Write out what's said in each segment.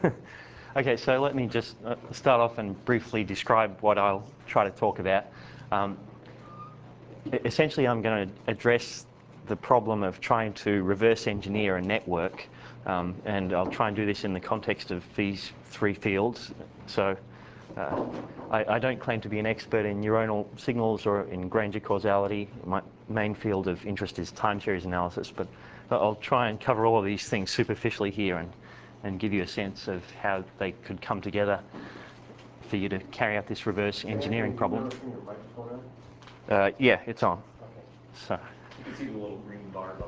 Okay, so let me just start off and briefly describe what I'll try to talk about. Essentially, I'm going to address the problem of trying to reverse engineer a network, and I'll try and do this in the context of these three fields. So I don't claim to be an expert in neuronal signals or in Granger causality. My main field of interest is time series analysis, but I'll try and cover all of these things superficially here and give you a sense of how they could come together for you to carry out this reverse engineering problem. Yeah, it's on. Okay. So. You can see the little green bar above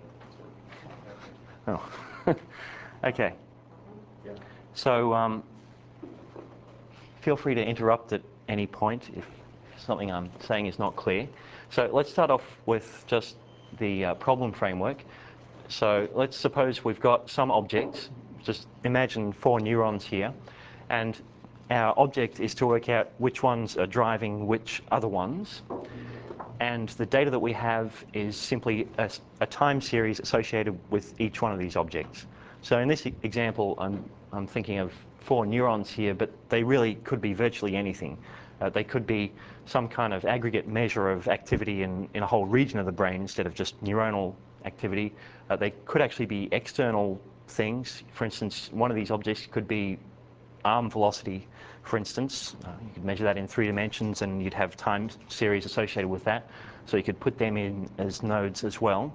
us. Oh. Okay. Yeah. So feel free to interrupt at any point if something I'm saying is not clear. So let's start off with just the problem framework. So let's suppose we've got some objects. Just imagine 4 neurons here, and our object is to work out which ones are driving which other ones. And the data that we have is simply a time series associated with each one of these objects. So in this example, I'm thinking of 4 neurons here, but they really could be virtually anything. They could be some kind of aggregate measure of activity in a whole region of the brain instead of just neuronal activity. They could actually be external things. For instance, one of these objects could be arm velocity, for instance. You could measure that in 3 dimensions and you'd have time series associated with that. So you could put them in as nodes as well.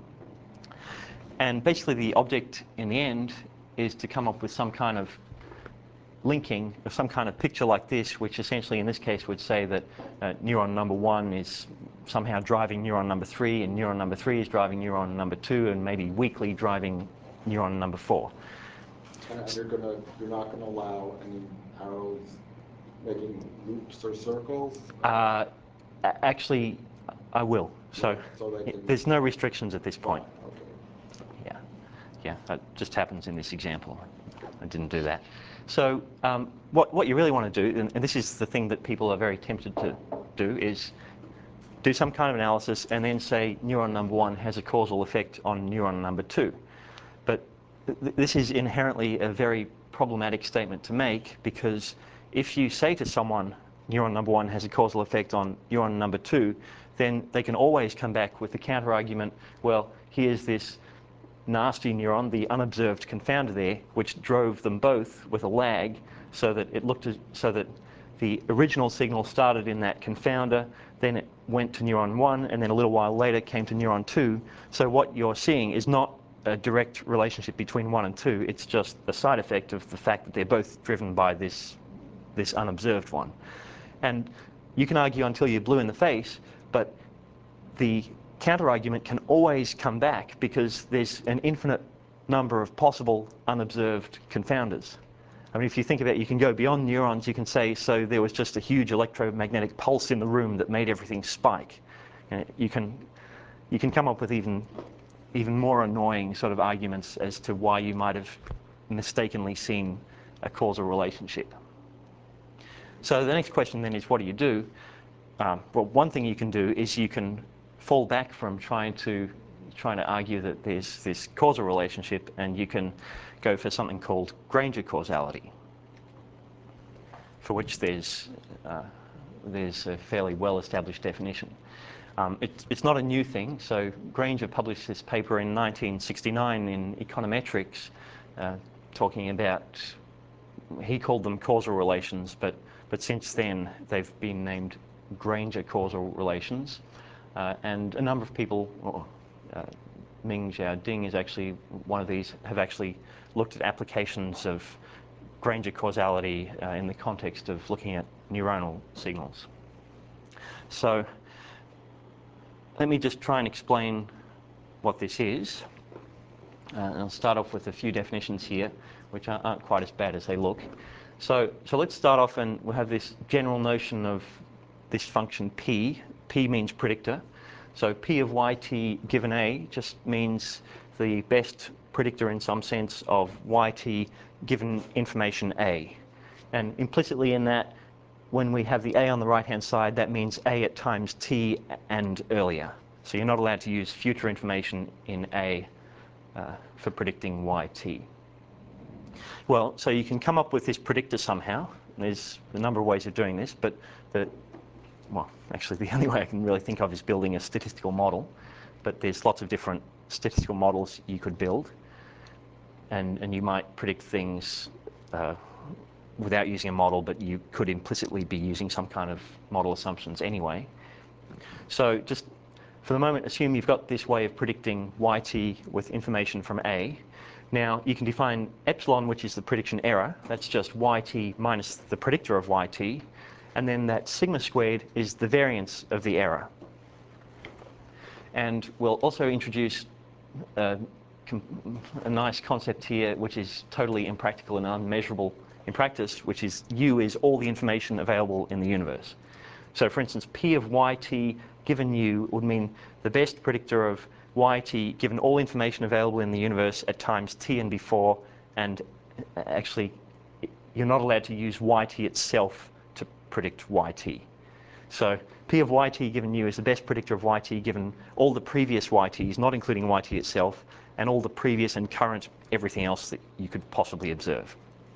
And basically the object in the end is to come up with some kind of linking of some kind of picture like this, which essentially in this case would say that neuron number 1 is somehow driving neuron number 3, and neuron number 3 is driving neuron number 2, and maybe weakly driving neuron number 4. And you're not gonna allow any arrows making loops or circles? Actually, I will. So there's no restrictions at this point. Okay. Yeah, that just happens in this example. I didn't do that. So what you really want to do, and this is the thing that people are very tempted to do, is do some kind of analysis and then say neuron number 1 has a causal effect on neuron number 2. But this is inherently a very problematic statement to make, because if you say to someone neuron number 1 has a causal effect on neuron number 2, then they can always come back with the counter argument, well, here's this nasty neuron, the unobserved confounder there, which drove them both with a lag, so that the original signal started in that confounder, then it went to neuron 1, and then a little while later came to neuron 2. So what you're seeing is not a direct relationship between 1 and 2, it's just a side effect of the fact that they're both driven by this unobserved one. And you can argue until you're blue in the face, but the counter-argument can always come back because there's an infinite number of possible unobserved confounders. I mean, if you think about it, you can go beyond neurons. You can say, so there was just a huge electromagnetic pulse in the room that made everything spike. You can come up with even more annoying sort of arguments as to why you might have mistakenly seen a causal relationship. So the next question then is, what do you do? Well, one thing you can do is you can fall back from trying to argue that there's this causal relationship, and you can go for something called Granger causality, for which there's a fairly well-established definition. It's not a new thing. So Granger published this paper in 1969 in Econometrics, talking about, he called them causal relations, but since then they've been named Granger causal relations. And a number of people, Ming Xiao Ding is actually one of these, have actually looked at applications of Granger causality in the context of looking at neuronal signals. So let me just try and explain what this is. And I'll start off with a few definitions here, which aren't quite as bad as they look. So let's start off, and we'll have this general notion of this function p. P means predictor. So p of yt given a just means the best predictor in some sense of yt given information a. And implicitly in that, when we have the a on the right-hand side, that means a at times t and earlier. So you're not allowed to use future information in a for predicting yt. Well, so you can come up with this predictor somehow. There's a number of ways of doing this, but well, actually the only way I can really think of is building a statistical model. But there's lots of different statistical models you could build, and you might predict things without using a model, but you could implicitly be using some kind of model assumptions anyway. So just for the moment, assume you've got this way of predicting yt with information from A. Now you can define epsilon, which is the prediction error. That's just yt minus the predictor of yt. And then that sigma squared is the variance of the error. And we'll also introduce a nice concept here, which is totally impractical and unmeasurable in practice, which is U is all the information available in the universe. So for instance, P of yt given U would mean the best predictor of yt given all information available in the universe at times t and before, and actually you're not allowed to use yt itself to predict yt. So P of yt given U is the best predictor of yt given all the previous yt's, not including yt itself, and all the previous and current everything else that you could possibly observe.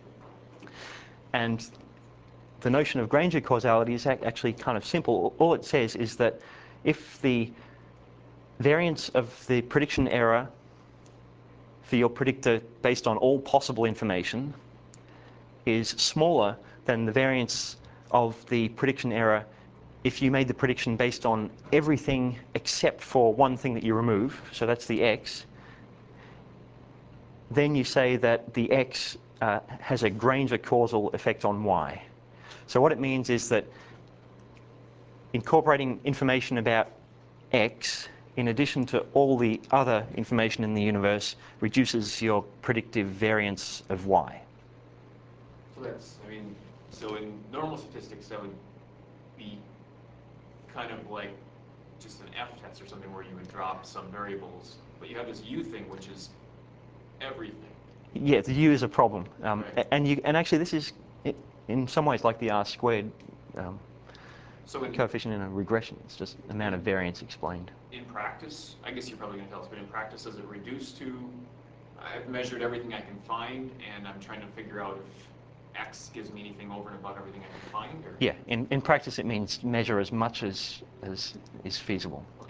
And the notion of Granger causality is actually kind of simple. All it says is that if the variance of the prediction error for your predictor based on all possible information is smaller than the variance of the prediction error if you made the prediction based on everything except for one thing that you remove, so that's the x, then you say that the x has a Granger causal effect on y. So what it means is that incorporating information about x in addition to all the other information in the universe reduces your predictive variance of y. So that's, I mean, so in normal statistics, that would be kind of like just an F test or something where you would drop some variables. But you have this U thing, which is everything. Yeah, the U is a problem. Right. And actually this is in some ways like the R squared So coefficient in a regression. It's just amount of variance explained. in practice, I guess you're probably going to tell us, but in practice, does it reduce to, I've measured everything I can find, and I'm trying to figure out if X gives me anything over and above everything I can find? Or? Yeah, in practice it means measure as much as is feasible. Okay.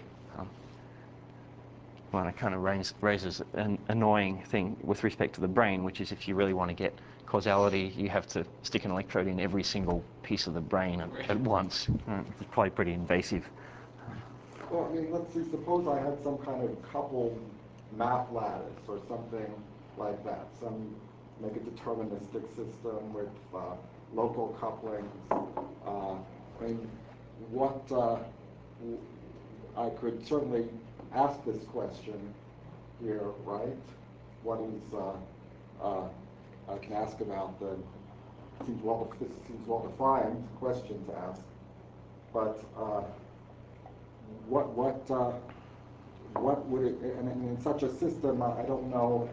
Well, it kind of raises an annoying thing with respect to the brain, which is if you really want to get causality, you have to stick an electrode in every single piece of the brain at once. It's probably pretty invasive. Well, I mean, let's see, suppose I had some kind of coupled map lattice or something like that, make a deterministic system with local couplings. I mean, I could certainly ask this question here, right? What is, I can ask about this seems well defined question to ask, but what would it, and in such a system, I don't know,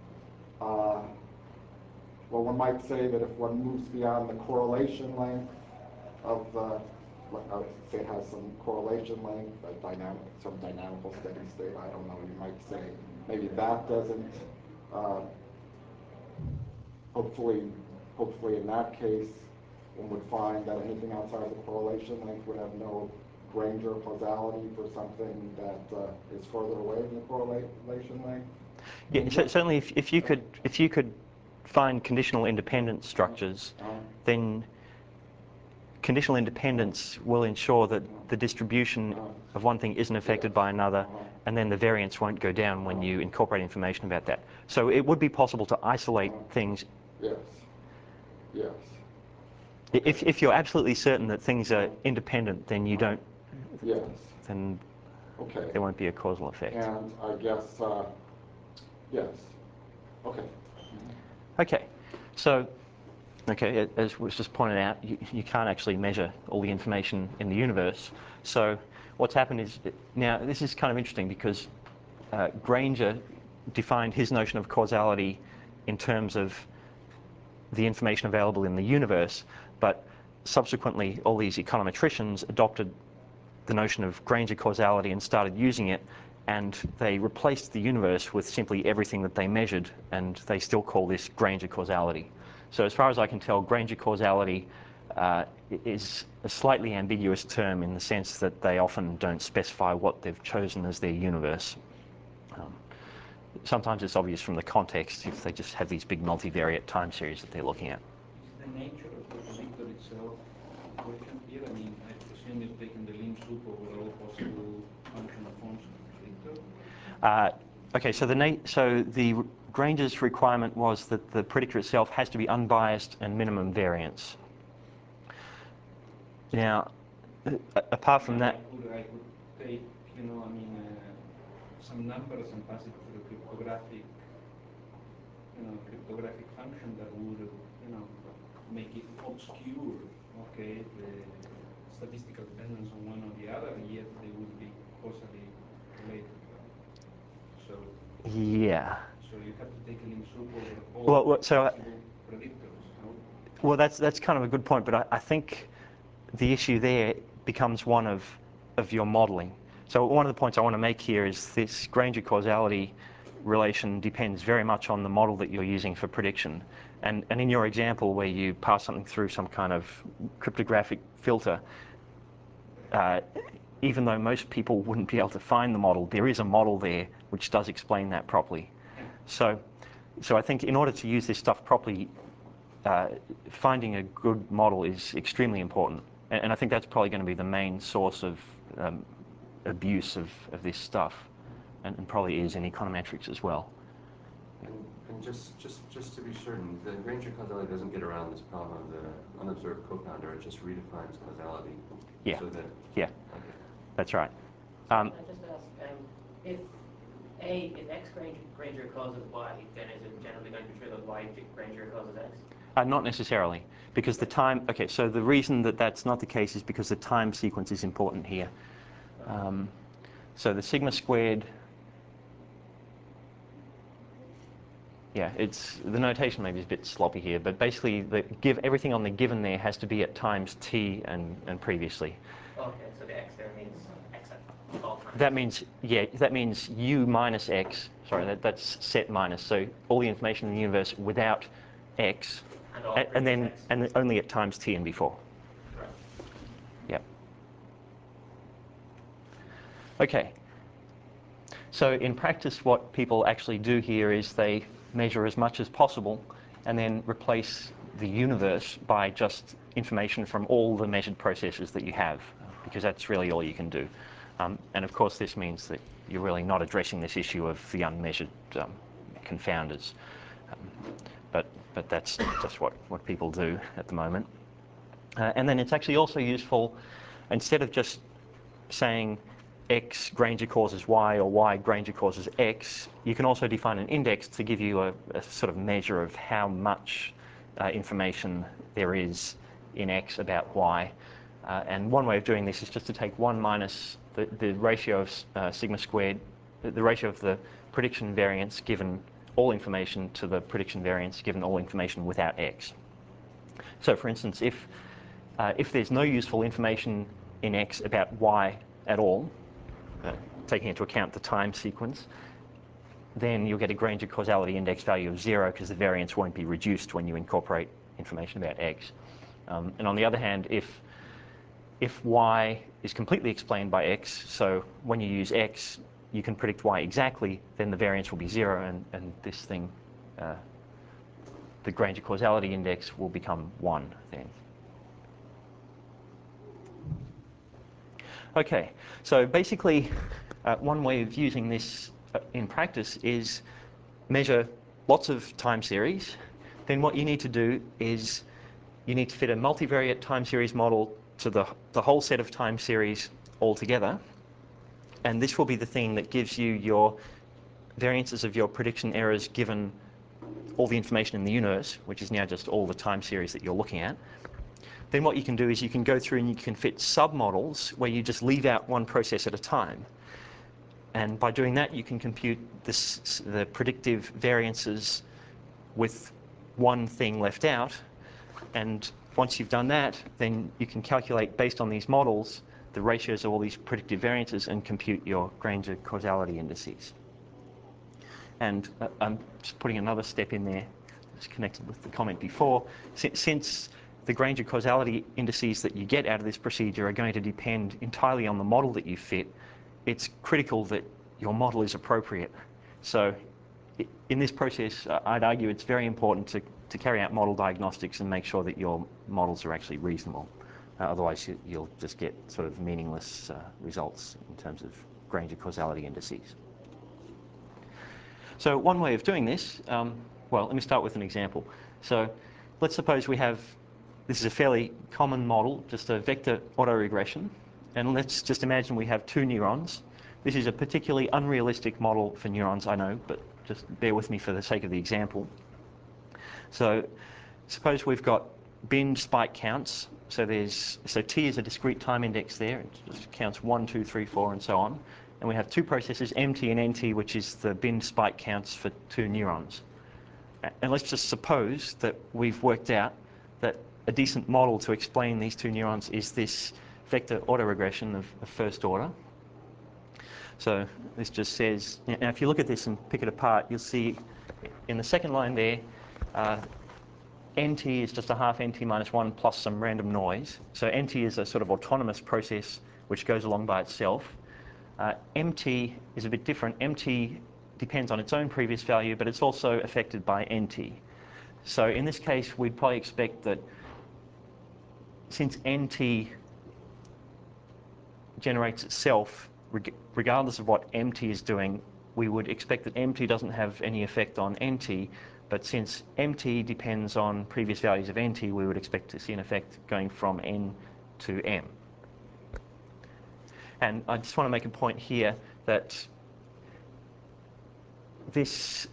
well, one might say that if one moves beyond the correlation length of the, say it has some correlation length, some dynamical steady state, I don't know, you might say maybe that doesn't, hopefully in that case, one would find that anything outside the correlation length would have no Granger causality for something that is further away than the correlation length. Yeah, certainly if you could find conditional independent structures, then conditional independence will ensure that the distribution of one thing isn't affected by another, and then the variance won't go down when you incorporate information about that. So it would be possible to isolate things. Yes. Yes. If you're absolutely certain that things are independent, then you don't. Yes. Then Okay. there won't be a causal effect. And I guess, yes. Okay. Okay. So, okay, as was just pointed out, you can't actually measure all the information in the universe. So what's happened is, now this is kind of interesting because Granger defined his notion of causality in terms of the information available in the universe, but subsequently all these econometricians adopted the notion of Granger causality and started using it and they replaced the universe with simply everything that they measured, and they still call this Granger causality. So as far as I can tell, Granger causality is a slightly ambiguous term in the sense that they often don't specify what they've chosen as their universe. Sometimes it's obvious from the context if they just have these big multivariate time series that they're looking at. Is the nature of the predictor itself the question here? I mean, I presume you've taken the lim sup over all possible functional forms of the predictor? Okay, so the Granger's requirement was that the predictor itself has to be unbiased and minimum variance. Now, apart from that, I could take, you know, I mean, some numbers and pass it through a cryptographic function that would, you know, make it obscure, okay, the statistical dependence on one or the other, yet they would be causally related. So yeah. So you have to take a lim sup over all Well, possible predictors. No? Well, that's kind of a good point, but I think the issue there becomes one of your modeling. So one of the points I want to make here is this Granger causality relation depends very much on the model that you're using for prediction. And in your example where you pass something through some kind of cryptographic filter, even though most people wouldn't be able to find the model, there is a model there which does explain that properly. So I think in order to use this stuff properly, finding a good model is extremely important. And I think that's probably going to be the main source of abuse of this stuff, and probably is in econometrics as well. And just to be certain, the Granger causality doesn't get around this problem of the unobserved co-founder. It just redefines causality. Yeah. So that, Yeah. okay. That's right. Can I just ask, if X Granger causes Y, then is it generally going to be true that Y Granger causes X? Not necessarily, because the time. Okay, so the reason that that's not the case is because the time sequence is important here. So the sigma squared. Yeah, it's the notation maybe is a bit sloppy here, but basically everything on the given there has to be at times t and previously. Okay, so the X there means X at all times. That means u minus x. Sorry, that's set minus. So all the information in the universe without x, and then only at times t and before. Right. Yep. Okay. So in practice, what people actually do here is they measure as much as possible and then replace the universe by just information from all the measured processes that you have, because that's really all you can do. And of course, this means that you're really not addressing this issue of the unmeasured confounders. But that's just what people do at the moment. And then it's actually also useful, instead of just saying X Granger causes Y or Y Granger causes X, you can also define an index to give you a sort of measure of how much information there is in X about Y. And one way of doing this is just to take 1 minus the ratio of sigma squared, the ratio of the prediction variance given all information to the prediction variance given all information without X. So for instance, if there's no useful information in X about Y at all, taking into account the time sequence, then you'll get a Granger causality index value of 0 because the variance won't be reduced when you incorporate information about X. And on the other hand, if Y is completely explained by X, so when you use X, you can predict Y exactly, then the variance will be 0, and this thing, the Granger causality index will become 1 then. Okay, so basically one way of using this in practice is measure lots of time series. Then what you need to do is you need to fit a multivariate time series model to the whole set of time series altogether. And this will be the thing that gives you your variances of your prediction errors given all the information in the universe, which is now just all the time series that you're looking at. Then what you can do is you can go through and you can fit submodels where you just leave out one process at a time. And by doing that, you can compute the predictive variances with one thing left out. And once you've done that, then you can calculate, based on these models, the ratios of all these predictive variances and compute your Granger causality indices. And I'm just putting another step in there that's connected with the comment before. Since the Granger causality indices that you get out of this procedure are going to depend entirely on the model that you fit, it's critical that your model is appropriate. So in this process, I'd argue it's very important to carry out model diagnostics and make sure that your models are actually reasonable. Otherwise, you'll just get sort of meaningless results in terms of Granger causality indices. So one way of doing this, well, let me start with an example. So let's suppose we have, this is a fairly common model, just a vector autoregression. And let's just imagine we have 2 neurons. This is a particularly unrealistic model for neurons, I know, but just bear with me for the sake of the example. So suppose we've got bin spike counts. So T is a discrete time index there. It just counts 1, 2, 3, 4, and so on. And we have 2 processes, MT and NT, which is the bin spike counts for 2 neurons. And let's just suppose that we've worked out that a decent model to explain these 2 neurons is this vector autoregression of first order. So this just says, now if you look at this and pick it apart, you'll see in the second line there, NT is just a half NT minus 1 plus some random noise. So NT is a sort of autonomous process which goes along by itself. MT is a bit different. MT depends on its own previous value, but it's also affected by NT. So in this case, we'd probably expect that since NT generates itself, regardless of what MT is doing, we would expect that MT doesn't have any effect on NT, but since MT depends on previous values of NT, we would expect to see an effect going from N to M. And I just want to make a point here that this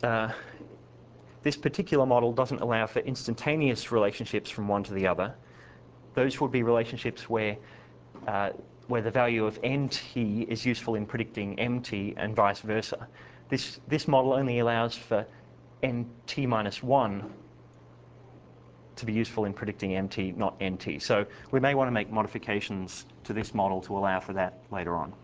particular model doesn't allow for instantaneous relationships from one to the other. Those would be relationships where the value of NT is useful in predicting MT and vice versa. This model only allows for NT minus 1 to be useful in predicting MT, not NT. So we may want to make modifications to this model to allow for that later on.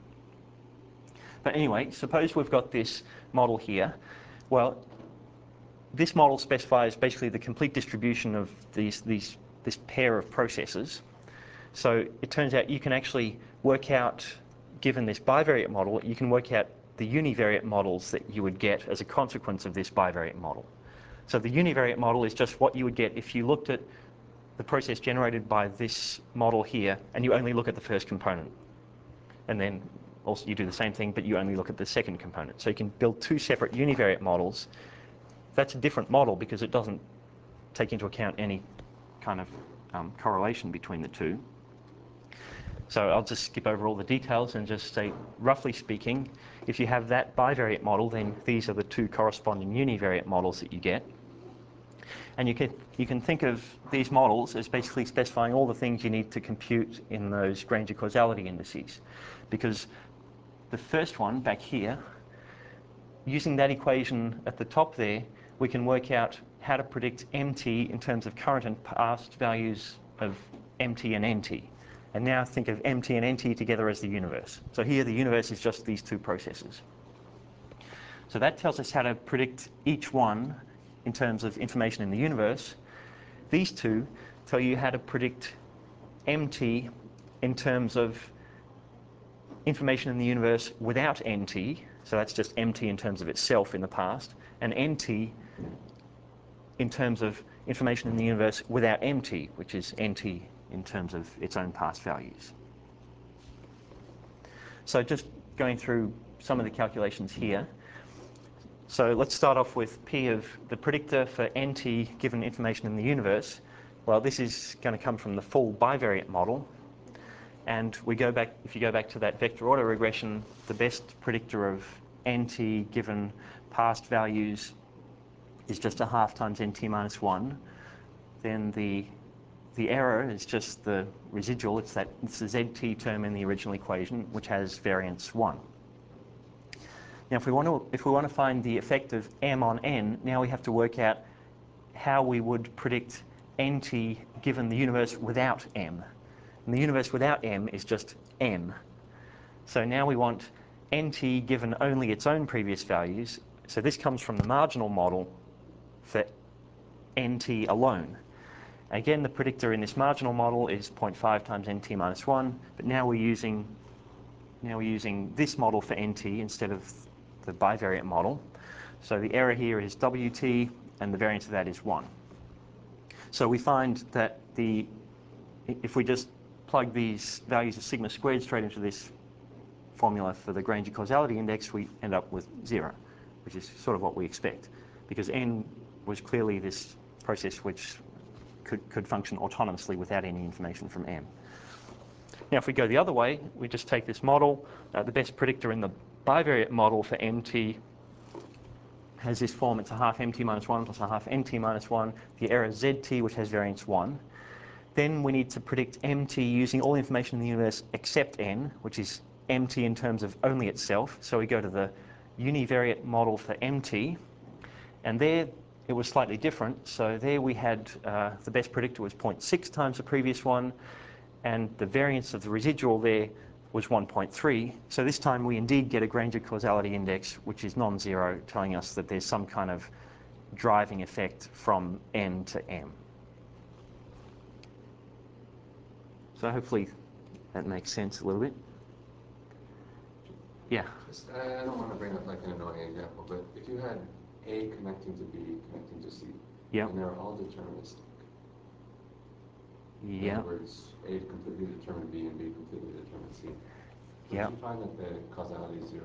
But anyway, suppose we've got this model here. Well, this model specifies basically the complete distribution of this pair of processes. So it turns out you can actually work out, given this bivariate model, you can work out the univariate models that you would get as a consequence of this bivariate model. So the univariate model is just what you would get if you looked at the process generated by this model here and you only look at the first component. And then also you do the same thing, but you only look at the second component. So you can build 2 separate univariate models. That's a different model because it doesn't take into account any kind of correlation between the 2. So I'll just skip over all the details and just say, roughly speaking, if you have that bivariate model, then these are the 2 corresponding univariate models that you get. And you can think of these models as basically specifying all the things you need to compute in those Granger causality indices. Because the first one back here, using that equation at the top there, we can work out how to predict MT in terms of current and past values of MT and NT. And now think of MT and NT together as the universe. So here the universe is just these 2 processes. So that tells us how to predict each one in terms of information in the universe. These 2 tell you how to predict MT in terms of information in the universe without NT. So that's just MT in terms of itself in the past. And NT in terms of information in the universe without MT, which is NT in terms of its own past values. So just going through some of the calculations here. So let's start off with P of the predictor for NT given information in the universe. Well, this is going to come from the full bivariate model. And we go back, if you go back to that vector autoregression, the best predictor of NT given past values is just a half times NT minus 1. Then the error is just the residual. It's the ZT term in the original equation, which has variance 1. Now, if we want to find the effect of M on N, now we have to work out how we would predict NT given the universe without M. And the universe without M is just M. So now we want NT given only its own previous values. So this comes from the marginal model for NT alone. Again, the predictor in this marginal model is 0.5 times NT minus 1, but now we're using this model for NT instead of the bivariate model. So the error here is WT, and the variance of that is 1. So we find that if we just plug these values of sigma squared straight into this formula for the Granger causality index, we end up with 0, which is sort of what we expect, because N was clearly this process which could function autonomously without any information from M. Now, if we go the other way, we just take this model. The best predictor in the bivariate model for MT has this form. It's a half MT minus 1 plus a half NT minus 1. The error ZT, which has variance 1. Then we need to predict MT using all the information in the universe except N, which is MT in terms of only itself. So we go to the univariate model for MT, and there it was slightly different. So there we had the best predictor was 0.6 times the previous one, and the variance of the residual there was 1.3. So this time we indeed get a Granger causality index which is non-zero, telling us that there's some kind of driving effect from N to M. So hopefully that makes sense a little bit. Yeah. I don't want to bring up like an annoying example, but if you had A connecting to B, connecting to C, Yeah. and they're all deterministic. In Yeah. other words, A completely determined B and B completely determined C. Would Yeah. you find that the causality is 0?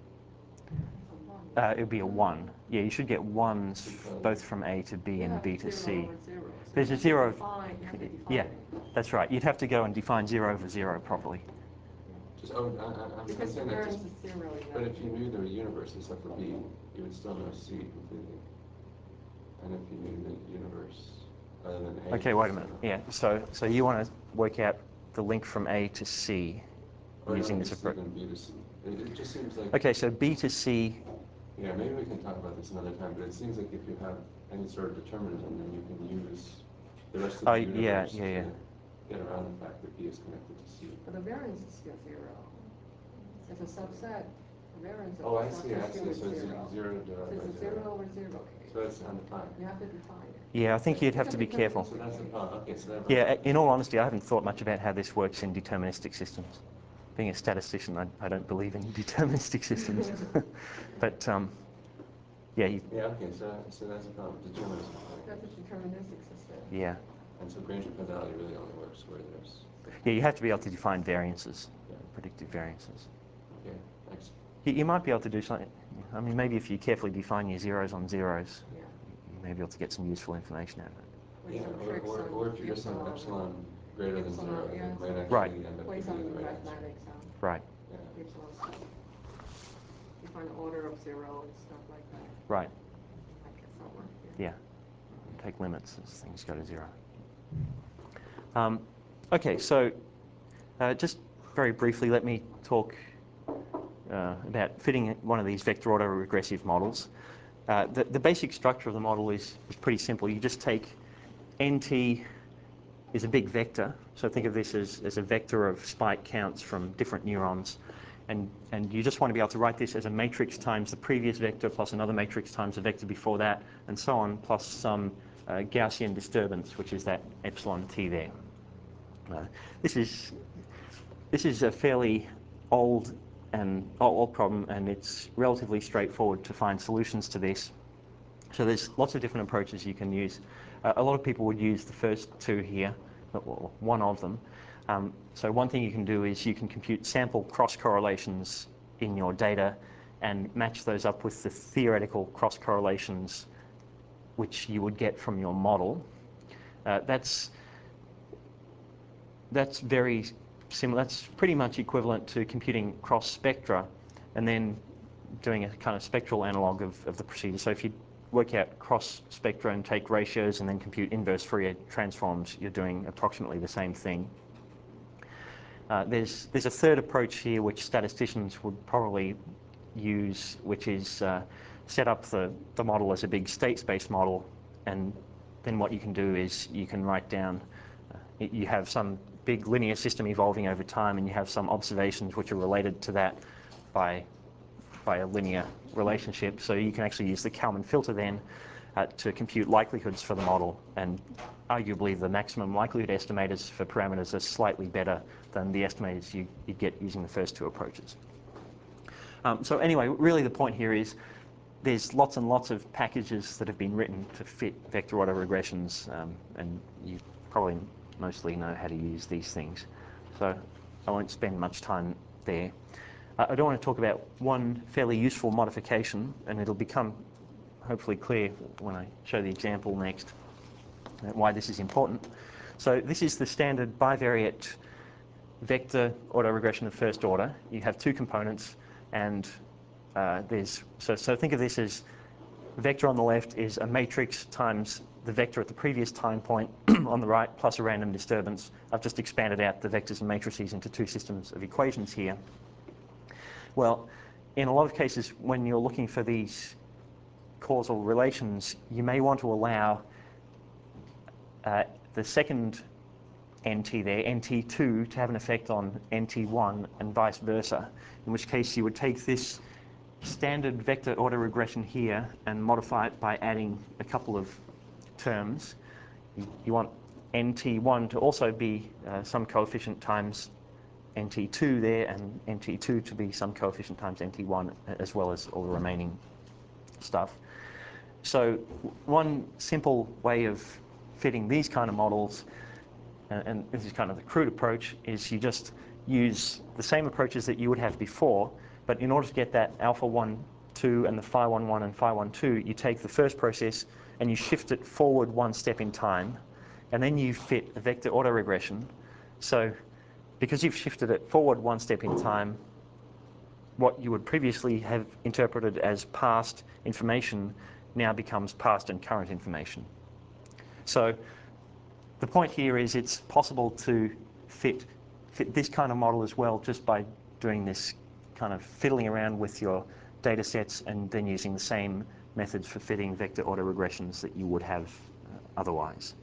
It would be a 1. Yeah, you should get 1s both from A to B and B to C. There's a 0. Yeah, that's right. You'd have to go and define 0 over 0 properly. I'm Because the saying that variance just, is 0. but if you knew the universe except for B, you would still know C completely. And if you knew the universe other than A. Okay, wait a minute. Yeah, so you want to work out the link from A to C using this approach. B to C. It just seems like. Okay, so B to C. Yeah, maybe we can talk about this another time, but it seems like if you have any sort of determinism, then you can use the rest of the universe to get around the fact that B is connected to C. But the variance is still 0. As a subset, the variance of Oh, the I see. subset still is So it's 0. 0 So divided by it's a 0. 0 over 0 case. So that's undefined. You have to define it. Yeah, I think you'd have to be careful. So that's the problem. Okay, so that's. Yeah, in all honesty, I haven't thought much about how this works in deterministic systems. Being a statistician, I don't believe in deterministic systems. But yeah. Yeah, okay, so that's the problem. Determinism. That's a deterministic system. Yeah. And so Granger causality really only works where there's. Yeah, you have to be able to define variances, Yeah. predictive variances. Okay, thanks. You might be able to do something. I mean, maybe if you carefully define your zeros on zeros, Yeah. you may be able to get some useful information out of it. Yeah, Some tricks on or if you just have epsilon greater than 0, yeah, it might actually Right. end up Ways being on the right answer. mathematics, Right, Yeah. epsilon stuff. Define the order of 0 and stuff like that. right, Might get somewhere. yeah. Take limits as things go to 0. Okay, so just very briefly, let me talk about fitting one of these vector autoregressive models. The basic structure of the model is pretty simple. You just take NT is a big vector, so think of this as a vector of spike counts from different neurons, and you just want to be able to write this as a matrix times the previous vector plus another matrix times the vector before that, and so on, plus some Gaussian disturbance, which is that epsilon t there. This is a fairly old problem, and it's relatively straightforward to find solutions to this. So there's lots of different approaches you can use. A lot of people would use the first two here, or one of them. So one thing you can do is you can compute sample cross correlations in your data and match those up with the theoretical cross correlations which you would get from your model. That's very similar. That's pretty much equivalent to computing cross spectra and then doing a kind of spectral analog of the procedure. So if you work out cross spectra and take ratios and then compute inverse Fourier transforms, you're doing approximately the same thing. There's a third approach here which statisticians would probably use, which is set up the model as a big state space model, and then what you can do is you can write down, you have some big linear system evolving over time, and you have some observations which are related to that by a linear relationship. So you can actually use the Kalman filter then to compute likelihoods for the model, and arguably the maximum likelihood estimators for parameters are slightly better than the estimators you get using the first two approaches. So anyway, really the point here is there's lots and lots of packages that have been written to fit vector autoregressions, and you probably mostly know how to use these things. So I won't spend much time there. I do want to talk about one fairly useful modification, and it'll become hopefully clear when I show the example next why this is important. So this is the standard bivariate vector autoregression of first order. You have two components, and so think of this as vector on the left is a matrix times the vector at the previous time point on the right plus a random disturbance. I've just expanded out the vectors and matrices into two systems of equations here. Well, in a lot of cases, when you're looking for these causal relations, you may want to allow the second NT there, NT2, to have an effect on NT1 and vice versa, in which case you would take this standard vector autoregression here and modify it by adding a couple of terms. You want NT1 to also be some coefficient times NT2 there, and NT2 to be some coefficient times NT1, as well as all the remaining stuff. So one simple way of fitting these kind of models, and this is kind of the crude approach, is you just use the same approaches that you would have before, but in order to get that alpha 1, 2 and the phi 1, 1 and phi 1, 2, you take the first process and you shift it forward one step in time, and then you fit a vector autoregression. So because you've shifted it forward one step in time, what you would previously have interpreted as past information now becomes past and current information. So the point here is it's possible to fit this kind of model as well, just by doing this kind of fiddling around with your data sets and then using the same methods for fitting vector autoregressions that you would have otherwise.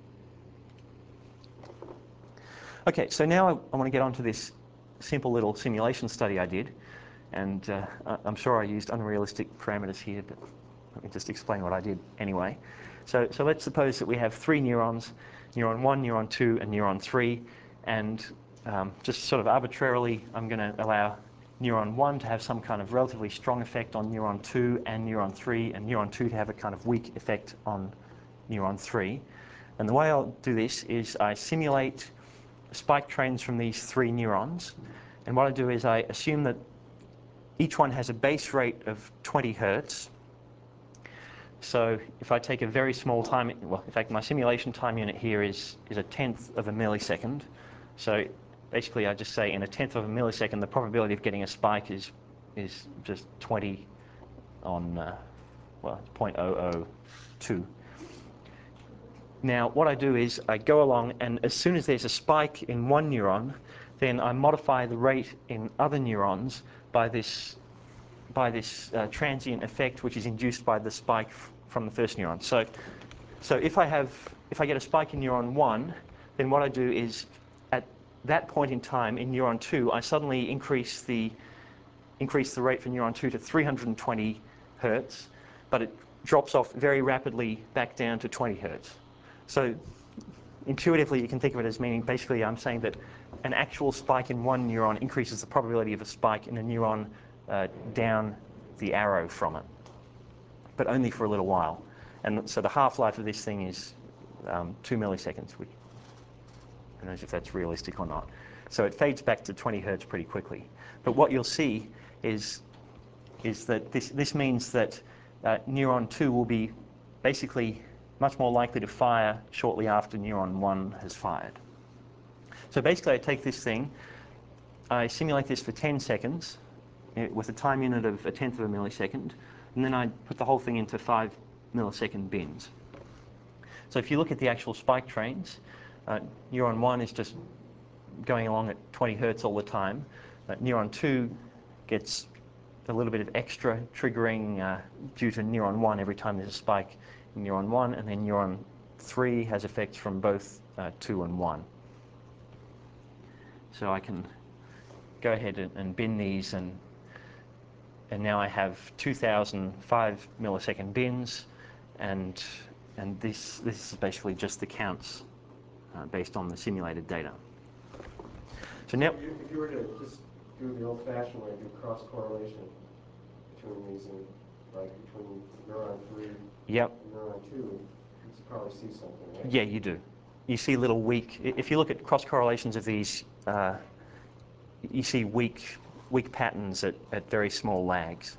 Okay, so now I want to get onto this simple little simulation study I did, and I'm sure I used unrealistic parameters here, but let me just explain what I did anyway. So let's suppose that we have three neurons, neuron 1, neuron 2, and neuron 3, and just sort of arbitrarily, I'm going to allow neuron 1 to have some kind of relatively strong effect on neuron 2 and neuron 3, and neuron 2 to have a kind of weak effect on neuron 3. And the way I'll do this is I simulate spike trains from these three neurons, and what I do is I assume that each one has a base rate of 20 hertz. So if I take a very small time, well, in fact, my simulation time unit here is a tenth of a millisecond. So basically, I just say in a tenth of a millisecond, the probability of getting a spike is just 20 on, well, 0.002. Now, what I do is I go along, and as soon as there's a spike in one neuron, then I modify the rate in other neurons by this transient effect, which is induced by the spike from the first neuron. So if I get a spike in neuron 1, then what I do is at that point in time in neuron 2, I suddenly increase the rate for neuron 2 to 320 hertz, but it drops off very rapidly back down to 20 hertz. So intuitively, you can think of it as meaning basically I'm saying that an actual spike in one neuron increases the probability of a spike in a neuron down the arrow from it, but only for a little while. And so the half-life of this thing is 2 milliseconds, which who knows if that's realistic or not. So it fades back to 20 hertz pretty quickly. But what you'll see is that this means that neuron 2 will be basically much more likely to fire shortly after neuron 1 has fired. So basically, I take this thing, I simulate this for 10 seconds with a time unit of a tenth of a millisecond, and then I put the whole thing into 5 millisecond bins. So if you look at the actual spike trains, neuron 1 is just going along at 20 hertz all the time. Neuron 2 gets a little bit of extra triggering due to neuron 1 every time there's a spike in neuron 1, and then neuron 3 has effects from both 2 and 1. So I can go ahead and bin these, and now I have 2,005 millisecond bins, and this is basically just the counts based on the simulated data. So now, if you were to just do the old-fashioned way, do cross correlation between these, and like between neuron 3 yep, and neuron 2, you'd probably see something, right? yeah, you do. You see little weak. If you look at cross correlations of these, you see weak patterns at very small lags.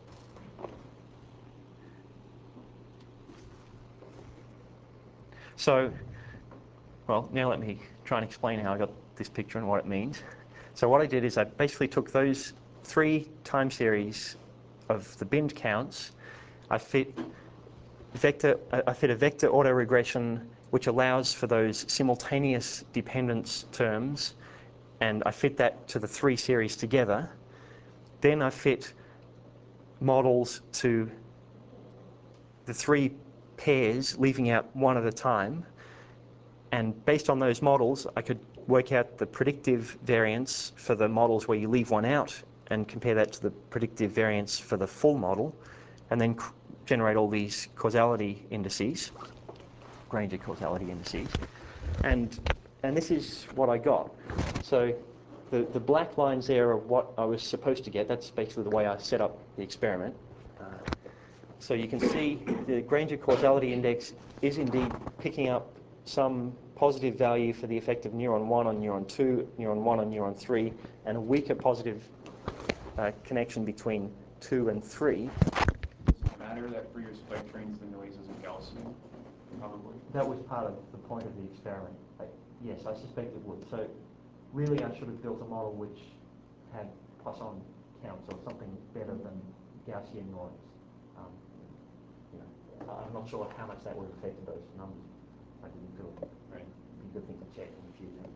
So, well, now let me try and explain how I got this picture and what it means. So what I did is I basically took those 3 time series of the binned counts. I fit a vector autoregression which allows for those simultaneous dependence terms, and I fit that to the 3 series together. Then I fit models to the 3 pairs, leaving out one at a time. And based on those models, I could work out the predictive variance for the models where you leave one out and compare that to the predictive variance for the full model, and then generate all these causality indices, Granger causality indices. And this is what I got. So the black lines there are what I was supposed to get. That's basically the way I set up the experiment. So you can see the Granger causality index is indeed picking up some positive value for the effect of neuron 1 on neuron 2, neuron 1 on neuron 3, and a weaker positive connection between 2 and 3. Does it matter that for your spike trains the noise is a Gaussian? Probably. That was part of the point of the experiment. Yes, I suspect it would. So really I should have built a model which had Poisson counts or something better than Gaussian noise. I'm not sure how much that would have affected those numbers. I didn't feel it. Right. It'd be a good thing to check in the future.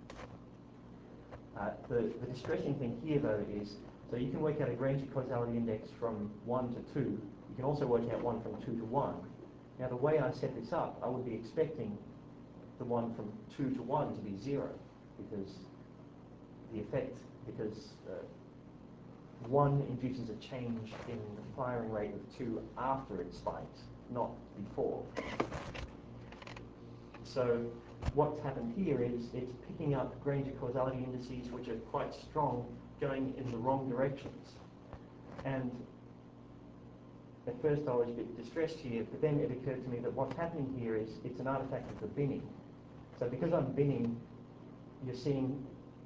The distressing thing here, though, is so you can work out a Granger causality index from 1 to 2. You can also work out one from 2 to 1. Now, the way I set this up, I would be expecting the one from 2 to 1 to be 0, because the effect, because 1 induces a change in the firing rate of 2 after it spikes, not before. So what's happened here is it's picking up Granger causality indices which are quite strong going in the wrong directions. And at first I was a bit distressed here, but then it occurred to me that what's happening here is it's an artifact of the binning. So because I'm binning, you're seeing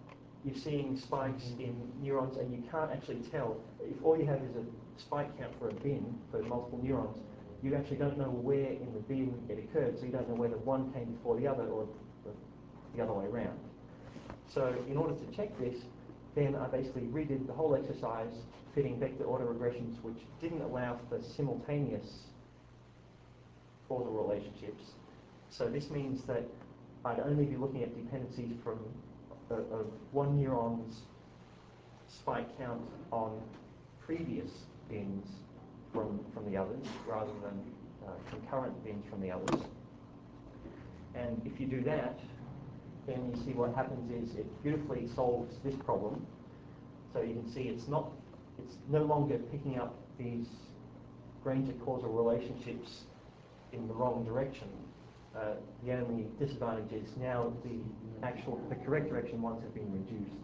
spikes in neurons, and you can't actually tell. If all you have is a spike count for a bin for multiple neurons, you actually don't know where in the bin it occurred, so you don't know whether one came before the other or the other way around. So in order to check this, then I basically redid the whole exercise, fitting vector autoregressions which didn't allow for simultaneous causal relationships. So this means that I'd only be looking at dependencies from of one neuron's spike count on previous bins from the others, rather than concurrent bins from the others. And if you do that, then you see what happens is it beautifully solves this problem. So you can see it's no longer picking up these Granger causal relationships in the wrong direction. The only disadvantage is now the correct direction ones have been reduced.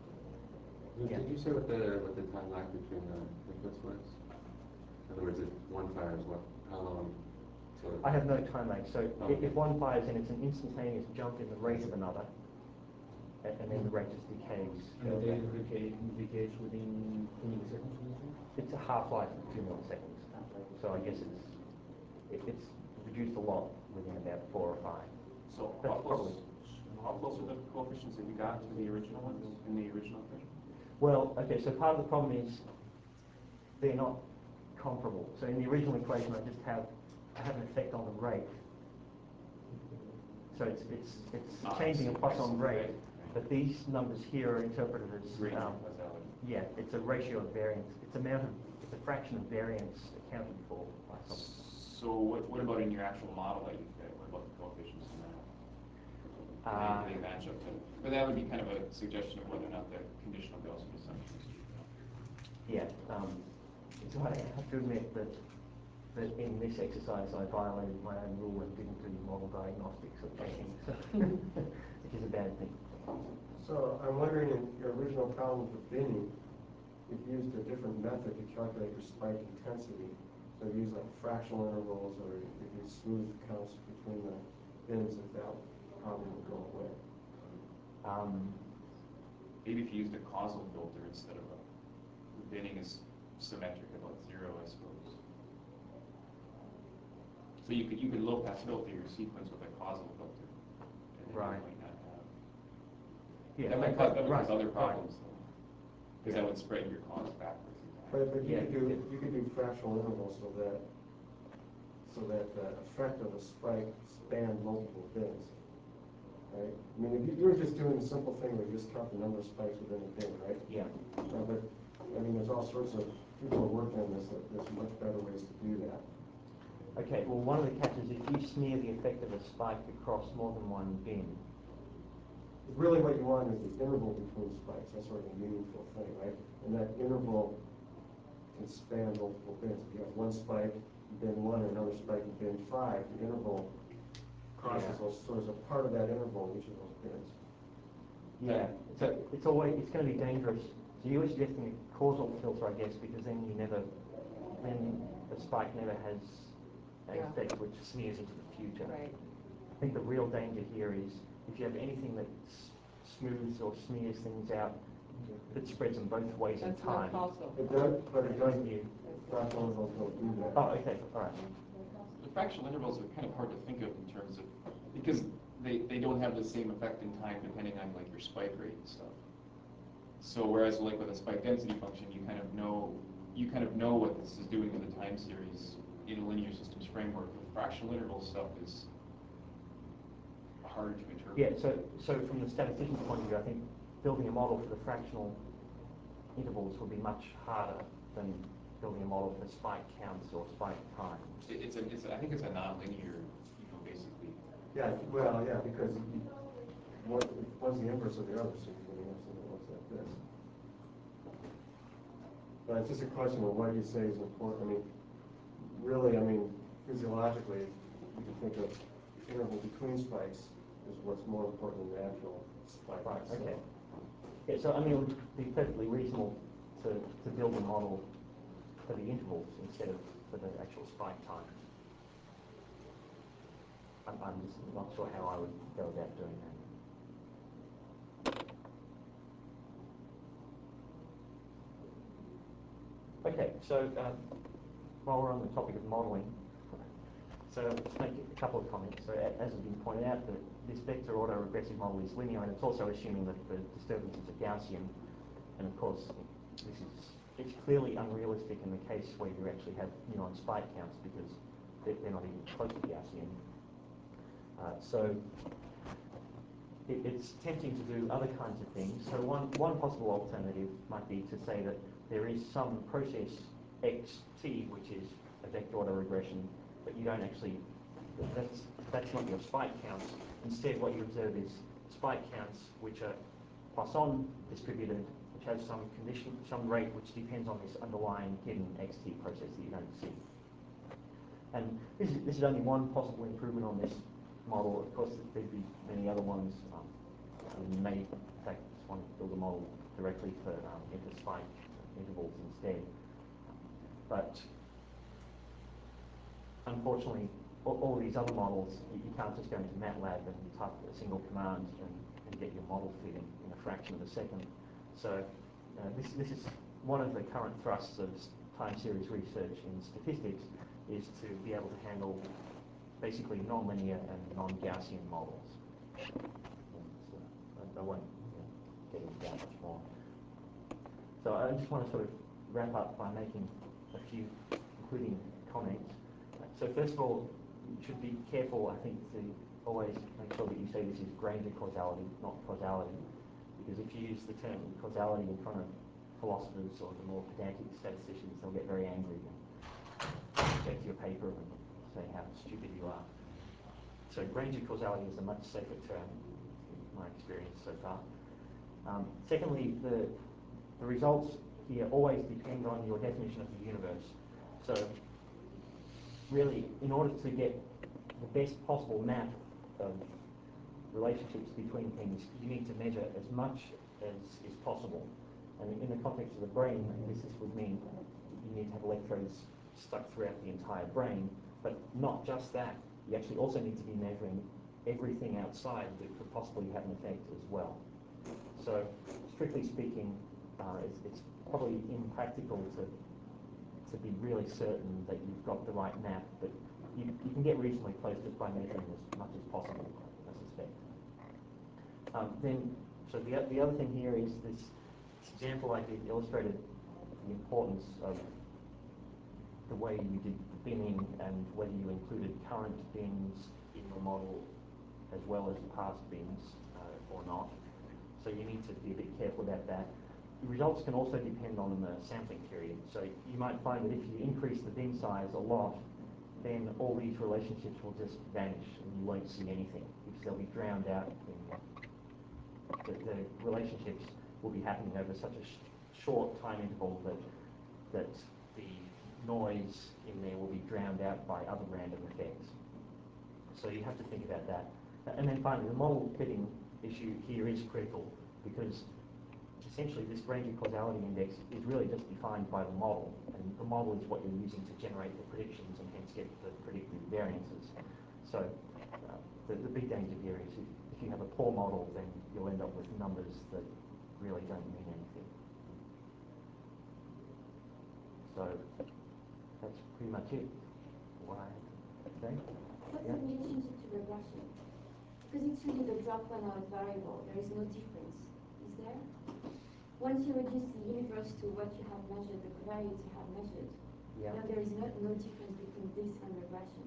Did you say what the time lag between the inputs was? In other words, if one fires, how long? I have no time lag. So if one fires, then it's an instantaneous jump in the rate of another, and then the rate just decays. And the data decays within how many seconds? It's a half-life of 2 milliseconds. So I guess it's reduced a lot within about 4 or 5. So That's how close are the coefficients that you got to the original ones in the original equation? Well, okay, so part of the problem is they're not comparable. So in the original equation, I have an effect on the rate. So it's changing a Poisson rate, but these numbers here are interpreted as yeah, it's a ratio of variance. It's a fraction of variance accounted for by something. So what about in your actual model that you fit? What about the coefficients in that? they match up to. But that would be kind of a suggestion of whether or not the conditional Gaussian assumption is true. Yeah. So I have to admit that in this exercise I violated my own rule and didn't do model diagnostics or checking, so which is a bad thing. So I'm wondering, in your original problem for binning, you used a different method to calculate your spike intensity. So you use like fractional intervals, or if you smooth counts between the bins, if that problem would go away. Maybe if you used a causal filter instead of the binning is symmetric about 0, I suppose. So you could low pass filter your sequence with a causal filter. And Right. you might not have. Yeah, That might cause other problems, though. Because that would spread your cause backwards. But Yeah, you could do fractional intervals so that the effect of the spike spanned multiple bins. Right? I mean, if you were just doing the simple thing where you just count the number of spikes within a bin, right? Yeah. But I mean, there's all sorts of people are working on this. There's much better ways to do that. Okay, well, one of the catches, if you smear the effect of a spike across more than one bin. Really what you want is the interval between spikes. That's sort of a meaningful thing, right? And that interval can span multiple bins. If you have one spike in bin 1 and another spike in bin 5, the interval crosses those, so there's a part of that interval in each of those bins. Yeah, so it's going to be dangerous. So you were suggesting a causal filter, I guess, because then the spike never has an effect which smears into the future. Right. I think the real danger here is if you have anything that smooths or smears things out, that spreads them both ways in That's not time. causal. It does, but it Don't doesn't. you? Fractional intervals don't do that. Oh, okay, all right. The fractional intervals are kind of hard to think of in terms of, because they don't have the same effect in time depending on like your spike rate and stuff. So whereas like with a spike density function, you kind of know what this is doing with the time series in a linear systems framework. With fractional interval stuff is hard to interpret. Yeah, so from the statistician's point of view, I think building a model for the fractional intervals would be much harder than building a model for spike counts or spike time. I think it's a nonlinear, basically. Yeah, well, yeah, because one's the inverse of the other, so you're going to have something that looks like this. But it's just a question of what you say is important. I mean, really, physiologically, you can think of interval between spikes is what's more important than the actual spike. Right, okay. Yeah, so it would be perfectly reasonable to build a model for the intervals instead of for the actual spike time. I'm just not sure how I would go about doing that. Okay, so while we're on the topic of modelling, so I'll just make a couple of comments. So as has been pointed out, this vector autoregressive model is linear, and it's also assuming that the disturbances are Gaussian. And of course, it's clearly unrealistic in the case where you actually have neuron spike counts because they're not even close to Gaussian. So it's tempting to do other kinds of things. So one possible alternative might be to say that there is some process xt, which is a vector autoregression, but you don't actually, that's not your spike counts. Instead, what you observe is spike counts which are Poisson distributed, which has some condition, some rate which depends on this underlying hidden xt process that you don't see. And this is only one possible improvement on this model. Of course, there'd be many other ones. You may, in fact, just want to build a model directly for inter-spike intervals instead. But unfortunately, all these other models, you can't just go into MATLAB and type a single command and get your model fit in a fraction of a second. So this is one of the current thrusts of time series research in statistics, is to be able to handle basically nonlinear and non-Gaussian models. I won't get into that much more. So I just want to sort of wrap up by making a few concluding comments. So first of all, you should be careful, I think, to always make sure that you say this is Granger causality, not causality. Because if you use the term causality in front of philosophers or the more pedantic statisticians, they'll get very angry and reject your paper and say how stupid you are. So Granger causality is a much safer term. my experience so far. Secondly, the results here always depend on your definition of the universe. So really, in order to get the best possible map of relationships between things, you need to measure as much as is possible. And in the context of the brain, this would mean you need to have electrodes stuck throughout the entire brain, but not just that. You actually also need to be measuring everything outside that could possibly have an effect as well. So, strictly speaking, it's probably impractical to be really certain that you've got the right map, but you can get reasonably close just by measuring as much as possible, I suspect. So the other thing here is this example I did illustrated the importance of the way you did the binning and whether you included current bins in your model as well as past bins or not. So you need to be a bit careful about that. The results can also depend on the sampling period. So you might find that if you increase the bin size a lot, then all these relationships will just vanish and you won't see anything because they'll be drowned out. The relationships will be happening over such a short time interval that the noise in there will be drowned out by other random effects. So you have to think about that. And then finally, the model fitting issue here is critical because essentially this range of causality index is really just defined by the model, and the model is what you're using to generate the predictions and hence get the predicted variances. So the big danger here is if you have a poor model, then you'll end up with numbers that really don't mean anything. So that's pretty much it. What I have to say. What's the relationship to regression? Because it's really the drop one out variable. There is no difference. Is there? Once you reduce the universe to what you have measured, the covariates you have measured, yeah. Now there is no difference between this and regression.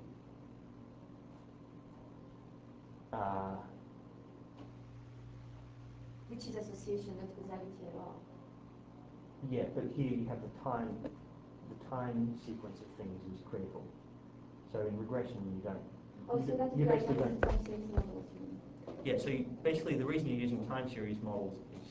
Which is association, not causality at all. Yeah, but here you have the time sequence of things is critical. So in regression, you don't. Oh, so that's you like basically don't. time series models. Yeah, so basically the reason you're using time series models is.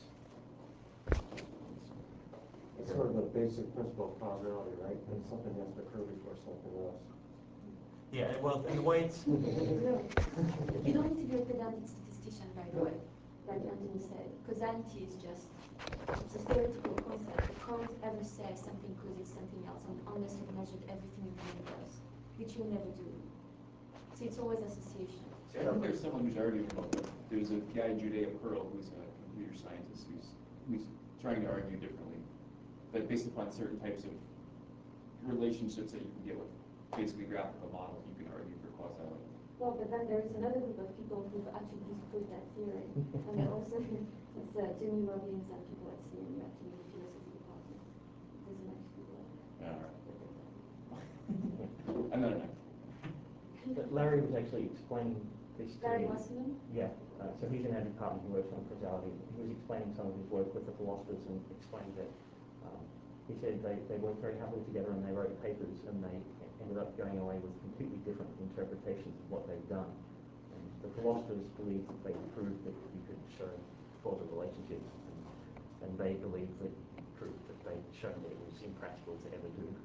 It's sort of the basic principle of causality, right? And something has to occur before something else. Yeah, well, and the way it's. You don't need to be a pedantic statistician, by the way, like Anthony said. Causality is just, it's a theoretical concept. You can't ever say something causes something else unless you've measured everything in the universe, which you'll never do. So it's always association. See, I think there's someone who's arguing about that. There's a guy, Judea Pearl, who's a computer scientist, who's trying to argue differently. That based upon certain types of relationships that you can get with basically graphical models, you can argue for causality. Well, but then there is another group of people who've actually disproved that theory. And they're also, it's Jimmy Robbins and people at CMU, actually, in the philosophy department. It doesn't actually work. Yeah, all right. Another night. But Larry was actually explaining this to Larry me. Wasserman? Yeah, so he's in our department who works on causality. He was explaining some of his work with the philosophers and explained that he said they worked very happily together and they wrote papers and they ended up going away with completely different interpretations of what they'd done. And the philosophers believed that they proved that you could show causal relationships, and they believed that you proved that they'd shown that it was impractical to ever do.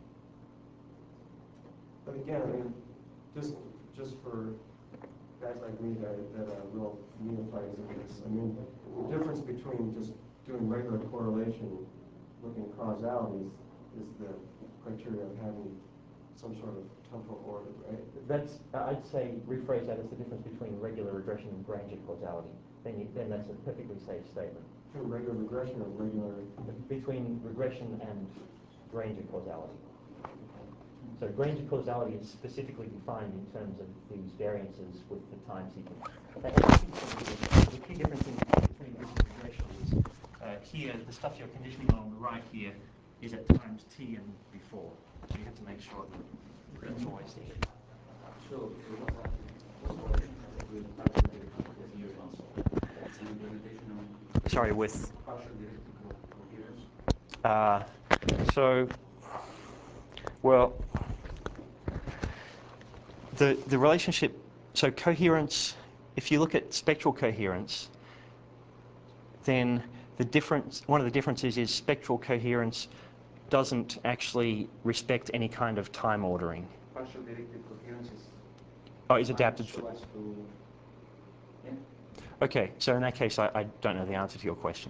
But again, I mean, just for guys like me that are real neophytes in this, I mean, the difference between just doing regular correlation, looking at causalities, is the criteria of having some sort of temporal order, right? That's, I'd say, rephrase that as the difference between regular regression and Granger causality. Then that's a perfectly safe statement. Between regular regression or regular... Between regression and Granger causality. So Granger causality is specifically defined in terms of these variances with the time sequence. The key difference between this and regression is here, the stuff you're conditioning on the right here is at times t and before. So you have to make sure that that's always there. So what's the relation with partial directed coherence and implementation of Sorry, with partial directed coherence? so well, the relationship. So coherence if you look at spectral coherence, then one of the differences is spectral coherence doesn't actually respect any kind of time ordering. Partial directed coherence is adapted so as to, yeah. Okay, so in that case, I don't know the answer to your question.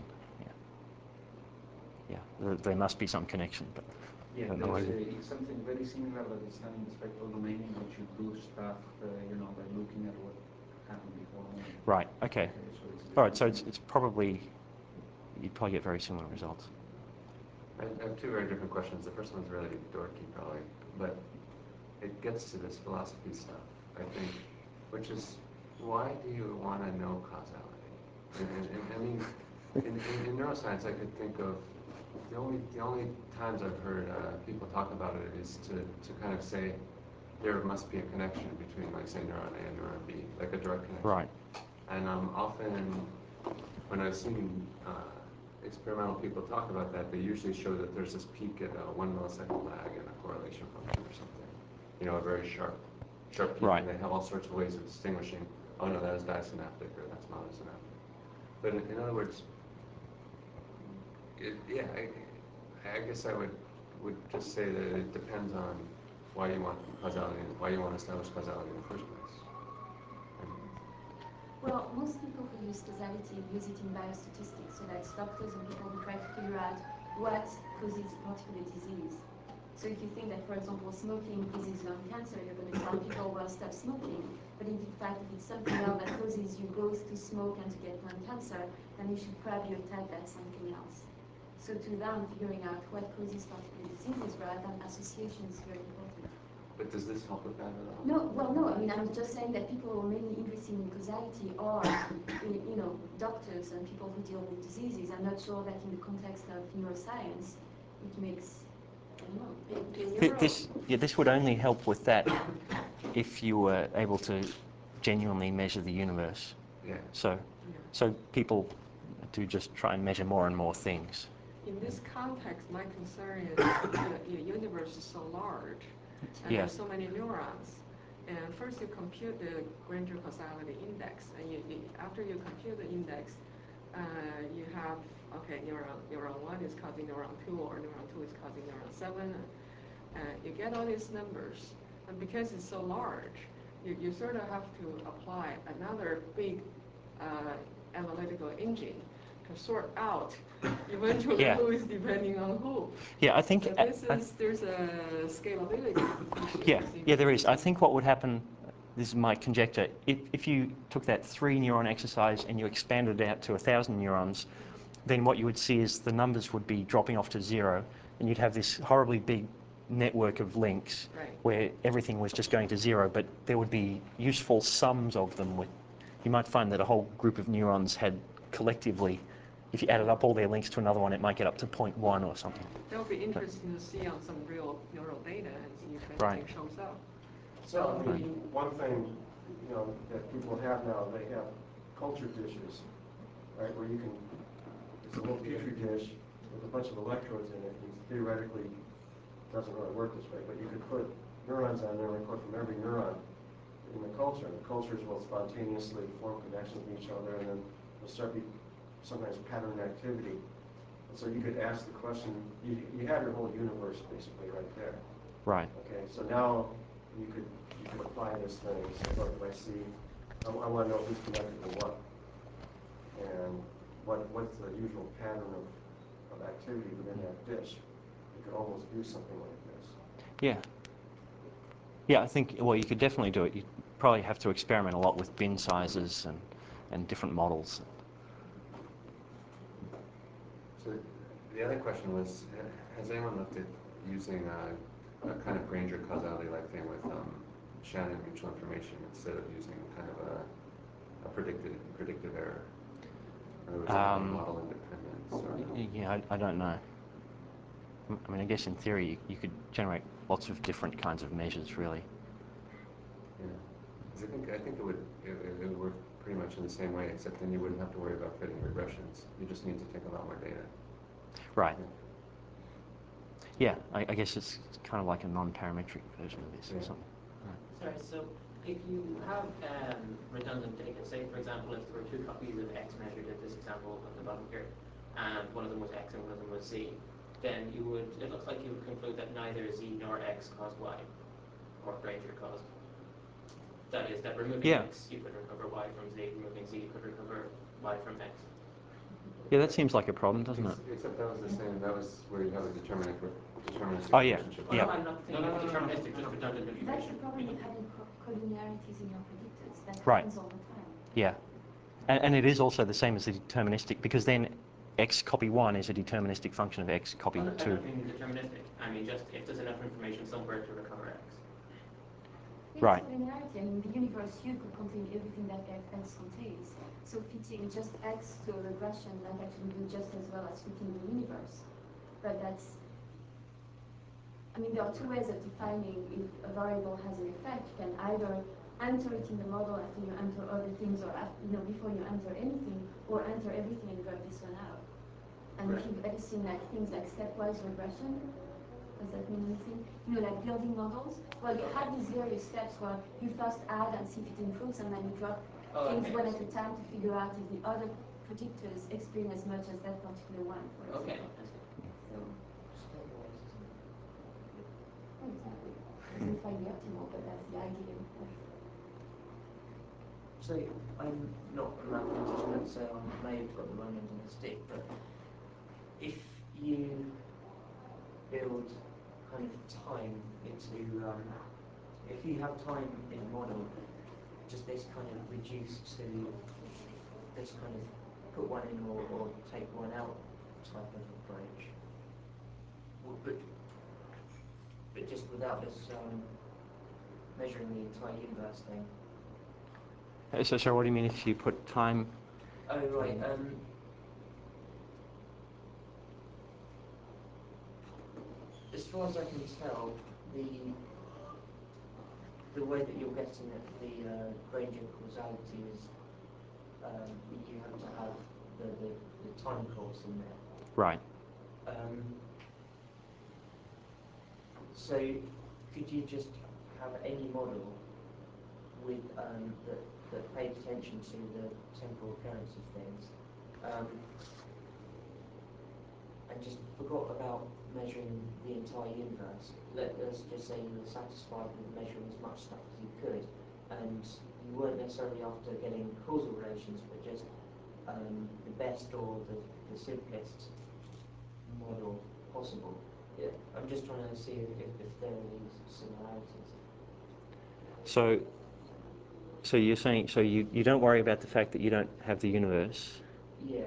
Yeah, there must be some connection, but Yeah, I don't know. it's something very similar that is done in the spectral domain in which you do stuff, by looking at what happened before. Right. Okay. So All right. So it's probably you'd probably get very similar results. I have two very different questions. The first one's really dorky, probably, but it gets to this philosophy stuff, I think, which is why do you want to know causality? I mean, in neuroscience, I could think of the only times I've heard people talk about it is to kind of say there must be a connection between, like, say, neuron A and neuron B, like a direct connection. Right. And often, when I've seen experimental people talk about that, they usually show that there's this peak at a 1 millisecond lag in a correlation function or something. You know, a very sharp peak. Right. And they have all sorts of ways of distinguishing, oh no, that is disynaptic or that's monosynaptic. But in other words, I guess I would just say that it depends on why you want causality and why you want to establish causality in the first place. Well, most people who use causality use it in biostatistics, so that's doctors and people who try to figure out what causes a particular disease. So if you think that, for example, smoking causes lung cancer, you're going to tell people, well, stop smoking. But in fact, if it's something else that causes you both to smoke and to get lung cancer, then you should probably attack that something else. So to them, figuring out what causes particular diseases rather than association is very important. But does this help with that at all? No, well, no. I mean, I'm just saying that people who are mainly interested in causality are, doctors and people who deal with diseases. I'm not sure that in the context of neuroscience, it makes, I don't know. This would only help with that if you were able to genuinely measure the universe. Yeah. So people do just try and measure more and more things. In this context, my concern is the universe is so large, and Yeah. there's so many neurons. And first you compute the Granger causality index, and after you compute the index, you have, okay, neuron 1 is causing neuron 2, or neuron 2 is causing neuron 7. You get all these numbers, and because it's so large, you sort of have to apply another big analytical engine to sort out eventually Yeah. who is depending on who. Yeah, I think. So there's a scalability issue. Yeah, there is. I think what would happen, this is my conjecture, if you took that 3 neuron exercise and you expanded it out to 1,000 neurons, then what you would see is the numbers would be dropping off to 0, and you'd have this horribly big network of links where everything was just going to 0, but there would be useful sums of them. You might find that a whole group of neurons had collectively, if you added up all their links to another one, it might get up to 0.1 or something. That would be interesting to see on some real neural data and see if anything shows up. So, I mean, one thing, that people have now, they have culture dishes, right, where you can, it's a little petri dish with a bunch of electrodes in it, and theoretically, it doesn't really work this way, but you could put neurons on there, record from every neuron in the culture, and the cultures will spontaneously form connections with each other, and then there'll start to be sometimes pattern activity. And so you could ask the question, you have your whole universe basically right there. Right. Okay, so now you could apply this thing. So look, if I see, I want to know who's connected to what, and what's the usual pattern of activity within that dish. You could almost do something like this. Yeah. Yeah, I think, well, you could definitely do it. You probably have to experiment a lot with bin sizes and different models. So the other question was, has anyone looked at using a kind of Granger causality-like thing with Shannon mutual information instead of using kind of a predictive error? In other words, model independence? Or Yeah, I don't know. I mean, I guess in theory you could generate lots of different kinds of measures, really. Yeah, because I think it would work pretty much in the same way, except then you wouldn't have to worry about fitting regressions. You just need to take a lot more data. Right. Yeah, I guess it's kind of like a non-parametric version of this or something. Sorry, so If you have redundant data, say for example, if there were two copies of X measured at this example at the bottom here, and one of them was X and one of them was Z, then you would, it looks like you would conclude that neither Z nor X caused Y, or Granger caused. That is, that removing X, you could recover Y from Z, removing Z, you could recover Y from X. Yeah, that seems like a problem, doesn't it? Except that was the same, that was where you have a deterministic Oh, yeah. relationship. Yeah. I'm not saying it's deterministic, just redundant That's information. the problem with having collinearities in your predictors. That Right. happens all the time. Yeah. And it is also the same as the deterministic, because then X copy 1 is a deterministic function of X copy I 2. don't mean deterministic. I mean just if there's enough information somewhere to recover X. It's Right. collinearity. I mean, the universe U could contain everything that X contains. So fitting just X to a regression might actually do just as well as fitting the universe. But that's, I mean, there are two ways of defining if a variable has an effect. You can either enter it in the model after you enter other things, or before you enter anything, or enter everything and grab this one out. And if you've ever seen like things like stepwise regression, does that mean anything? Like building models. Well, you have these various steps where you first add and see if it improves, and then you drop things one at a time to figure out if the other predictors experience as much as that particular one. For Okay. So, exactly. It doesn't find the optimal, but that's the idea. So I'm not a mathematician, so I may have got the wrong end of the stick, but if you build kind of time into, if you have time in a model, does this kind of reduce to this kind of put one in or take one out type of approach? But just without this measuring the entire universe thing. So what do you mean if you put time? Oh right. As far as I can tell, the way that you're getting at the Granger causality is you have to have the time course in there. Right. So could you just have any model with that paid attention to the temporal occurrence of things, and just forgot about measuring the entire universe? Let's just say you were satisfied with measuring as much stuff as you could, and you weren't necessarily after getting causal relations, but just the best or the simplest model possible. Yeah, I'm just trying to see if there are these similarities. So you're saying, so you don't worry about the fact that you don't have the universe? Yeah.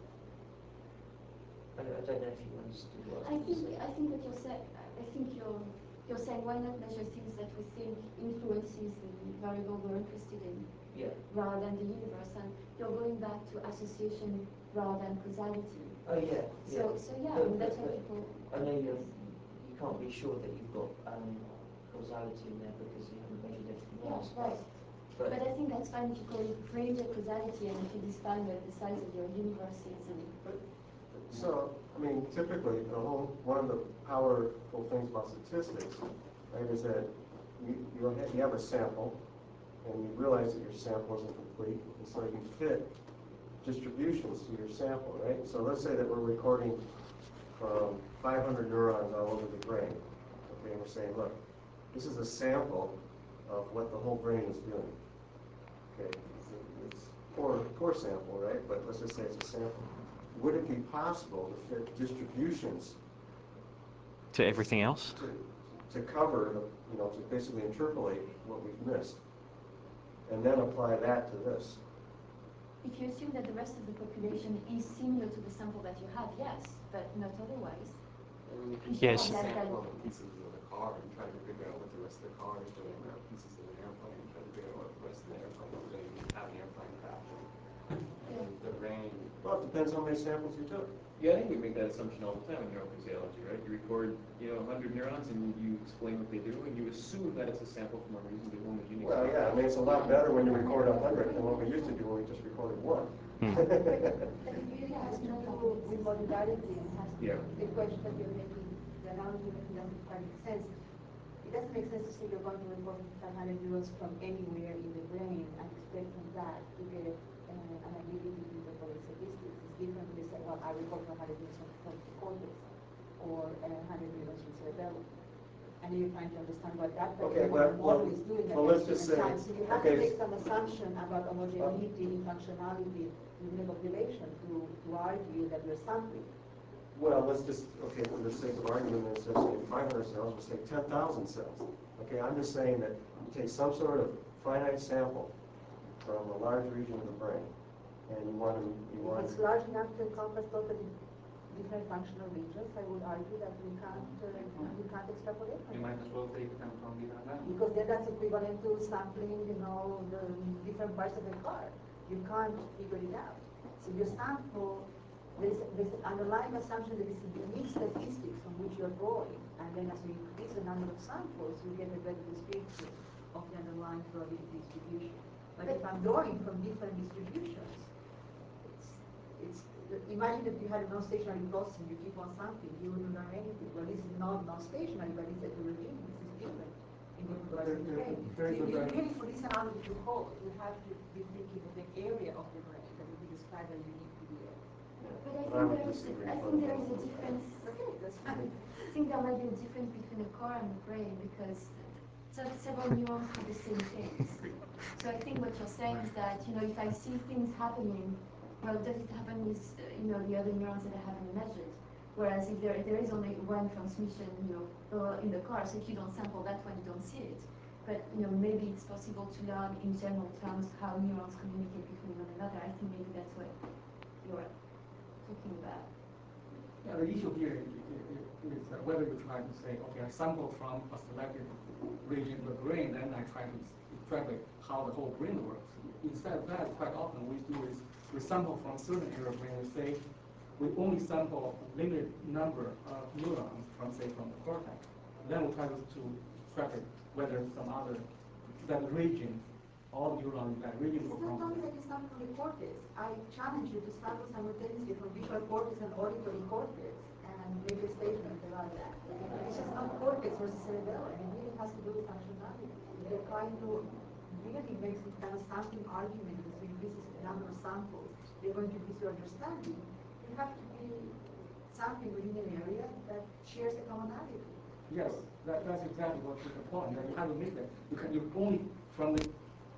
I don't know if you understood what I was saying. I think what you're saying, I think you're saying why not measure things that we think influences the variable we're interested in, rather than the universe, and you're going back to association rather than causality. Oh yeah. So yeah, I mean, that's what people. I know you can't be sure that you've got causality in there because you haven't measured everything else. Right. But I think that's fine if you call it Granger causality and if you define what the size of your universe is. So, I mean, typically, one of the powerful things about statistics, right, is that you have a sample, and you realize that your sample isn't complete, and so you fit distributions to your sample, right? So let's say that we're recording from 500 neurons all over the brain, okay, and we're saying, look, this is a sample of what the whole brain is doing. Okay, it's core sample, right? But let's just say it's a sample. Would it be possible to fit distributions To everything else? to cover, to basically interpolate what we've missed, and then apply that to this? If you assume that the rest of the population is similar to the sample that you have, yes, but not otherwise. And you can Yes. sample the pieces of the car and try to figure out what the rest of the car is doing, or pieces of an airplane and try to figure out what the rest of the airplane is doing. You have an airplane crash. And the rain. Well, it depends how many samples you took. Yeah, I think we make that assumption all the time in neurophysiology, right? You record, 100 neurons and you explain what they do, and you assume that it's a sample from a reasonably homogeneous. Well, yeah, I mean, it's a lot better when you record 100 than what we used to do when we just recorded one. But it really has to do with modalities. Yeah. The question that you're making, the argument doesn't quite make sense. It doesn't make sense to say you're going to report 500 neurons from anywhere in the brain and expect from that to get an ability to interpolate statistics. It's different when you say, well, I report 500 neurons from the cortex or 100 neurons from cerebellum. And you're trying to understand what that model is doing at let's just say, time. So you have to make some assumption about homogeneity in functionality within the population to argue that you're sampling. Well, let's just, okay, for the sake of argument, instead of saying 500 cells, we'll say 10,000 cells. Okay, I'm just saying that you take some sort of finite sample from a large region of the brain, and you want It's large enough to encompass totally different functional regions. I would argue that you can't extrapolate. You might as well take them from different animals. Because then that's equivalent to sampling, the different parts of the car. You can't figure it out. So you sample, there's an underlying assumption that it's unique statistics from which you're drawing, and then as you increase the number of samples, you get a better description of the underlying probability distribution. But if I'm drawing from different distributions, imagine that you had a non-stationary processing, you keep on sampling, you wouldn't learn anything. Well, this is not non-stationary, but it's heterogeneous, it's different in different parts of the brain. So you really, for this analogy to hold, you have to be thinking of the area of the brain that would be described as unique to the area. But I think there is a difference. Okay, that's fine. I think there might be a difference between the car and the brain because several neurons do the same things. So I think what you're saying is that, if I see things happening, well, does it happen with, the other neurons that I haven't measured? Whereas if there is only one transmission, in the car, so if you don't sample that one, you don't see it. But, maybe it's possible to learn in general terms how neurons communicate between one another. I think maybe that's what you're talking about. Yeah, the issue here is whether you try to say, okay, I sample from a selected region of the brain, then I try to extrapolate how the whole brain works. Instead of that, quite often we do is we sample from certain area of brain. We say we only sample a limited number of neurons from the cortex. Then we try to extrapolate whether that region, all neurons in that region will come. It's not only that you sample from the cortex. I challenge you to sample simultaneously from visual cortex and auditory cortex and make a statement about that. It's just not cortex versus cerebellum. It really has to do with functionality. You're trying to really make some kind of sampling argument that increases the number of samples. You're going to increase your understanding. You have to be sampling within an area that shares a commonality. Yes, that's exactly what is the point. That you have to make that. You only from the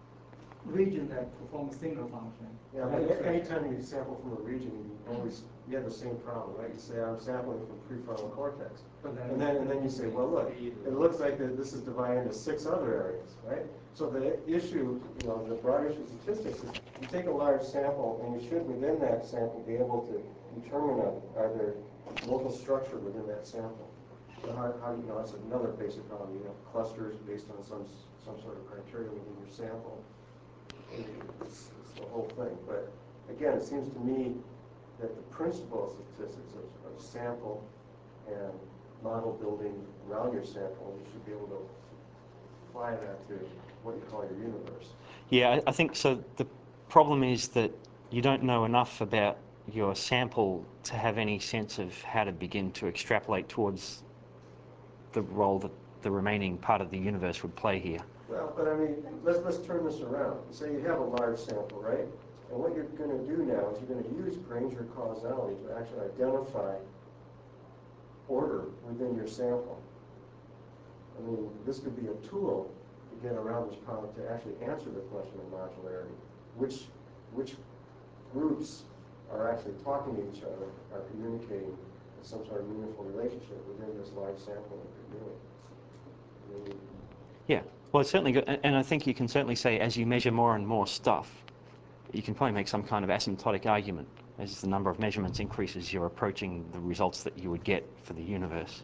region that performs a single function. Yeah, but anytime you sample from a region, you have the same problem, right? You say, I'm sampling from prefrontal cortex. And then you say, well, look, it looks like this is divided into 6 other areas, right? So the issue, the broad issue of statistics is you take a large sample and you should, within that sample, be able to determine either local structure within that sample. So how that's another basic problem. You have clusters based on some sort of criteria within your sample. It's the whole thing. But again, it seems to me that the principle of statistics of sample and model building around your sample, you should be able to apply that to what you call your universe. Yeah, I think so. The problem is that you don't know enough about your sample to have any sense of how to begin to extrapolate towards the role that the remaining part of the universe would play here. Well, but I mean, let's turn this around. Say you have a large sample, right? And what you're going to do now is you're going to use Granger causality to actually identify order within your sample. I mean, this could be a tool to get around this problem to actually answer the question of modularity. Which groups are actually talking to each other, are communicating in some sort of meaningful relationship within this large sample that you're doing. I mean, Yeah, well, it's certainly good, and I think you can certainly say as you measure more and more stuff, you can probably make some kind of asymptotic argument. As the number of measurements increases, you're approaching the results that you would get for the universe.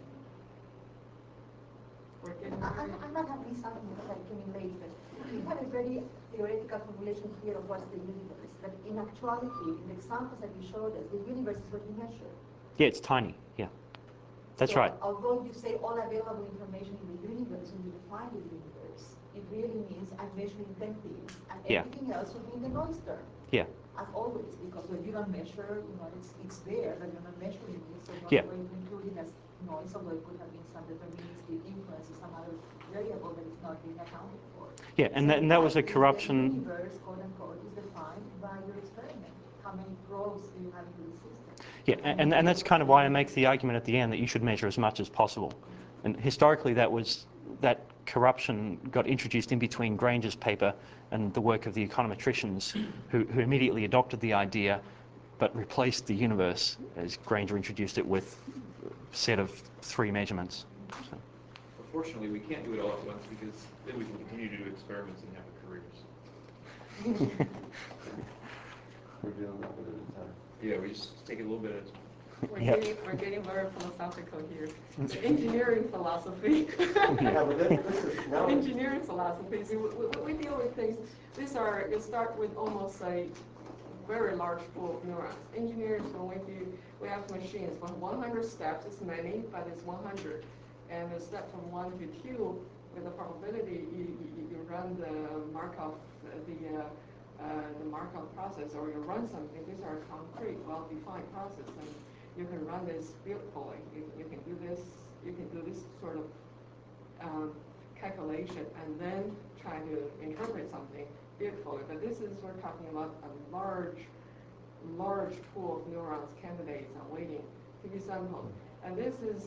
I'm not having something because I came in late, but we have a very theoretical formulation here of what's the universe. But in actuality, in the examples that you showed us, the universe is what you measure. Yeah, it's tiny. Yeah, that's so right. Although you say all available information in the universe, when you define the universe, it really means I'm measuring 10 things, and everything else will be in the noise term. Yeah. as always, because when you don't measure, it's there, but you're not measuring it, so the Yeah. only way to include it as noise, although it could have been some deterministic influence or some other variable that is not being accounted for. Yeah, and that was a corruption. The universe, quote unquote, is defined by your experiment. How many probes do you have into the system? Yeah, and that's kind of why I make the argument at the end that you should measure as much as possible. And historically, that corruption got introduced in between Granger's paper and the work of the econometricians, who immediately adopted the idea, but replaced the universe as Granger introduced it with a set of 3 measurements. So. Fortunately, we can't do it all at once because then we can continue to do experiments and have careers. We're doing a little bit at a time. Yeah, we just take it a little bit at a time. We're getting very philosophical here. The engineering philosophy. Yeah, but this is now. Engineering philosophy. See, we deal with things. You start with almost a very large pool of neurons. Engineers, we have machines. 100 steps is many, but it's 100. And the step from 1 to 2, with the probability, you run the Markov, the Markov process, or you run something. These are concrete, well-defined process, and you can run this beautifully. You can do this. You can do this sort of calculation, and then try to interpret something beautifully. But we're talking about a large pool of neurons, candidates, and waiting to be sampled. And this is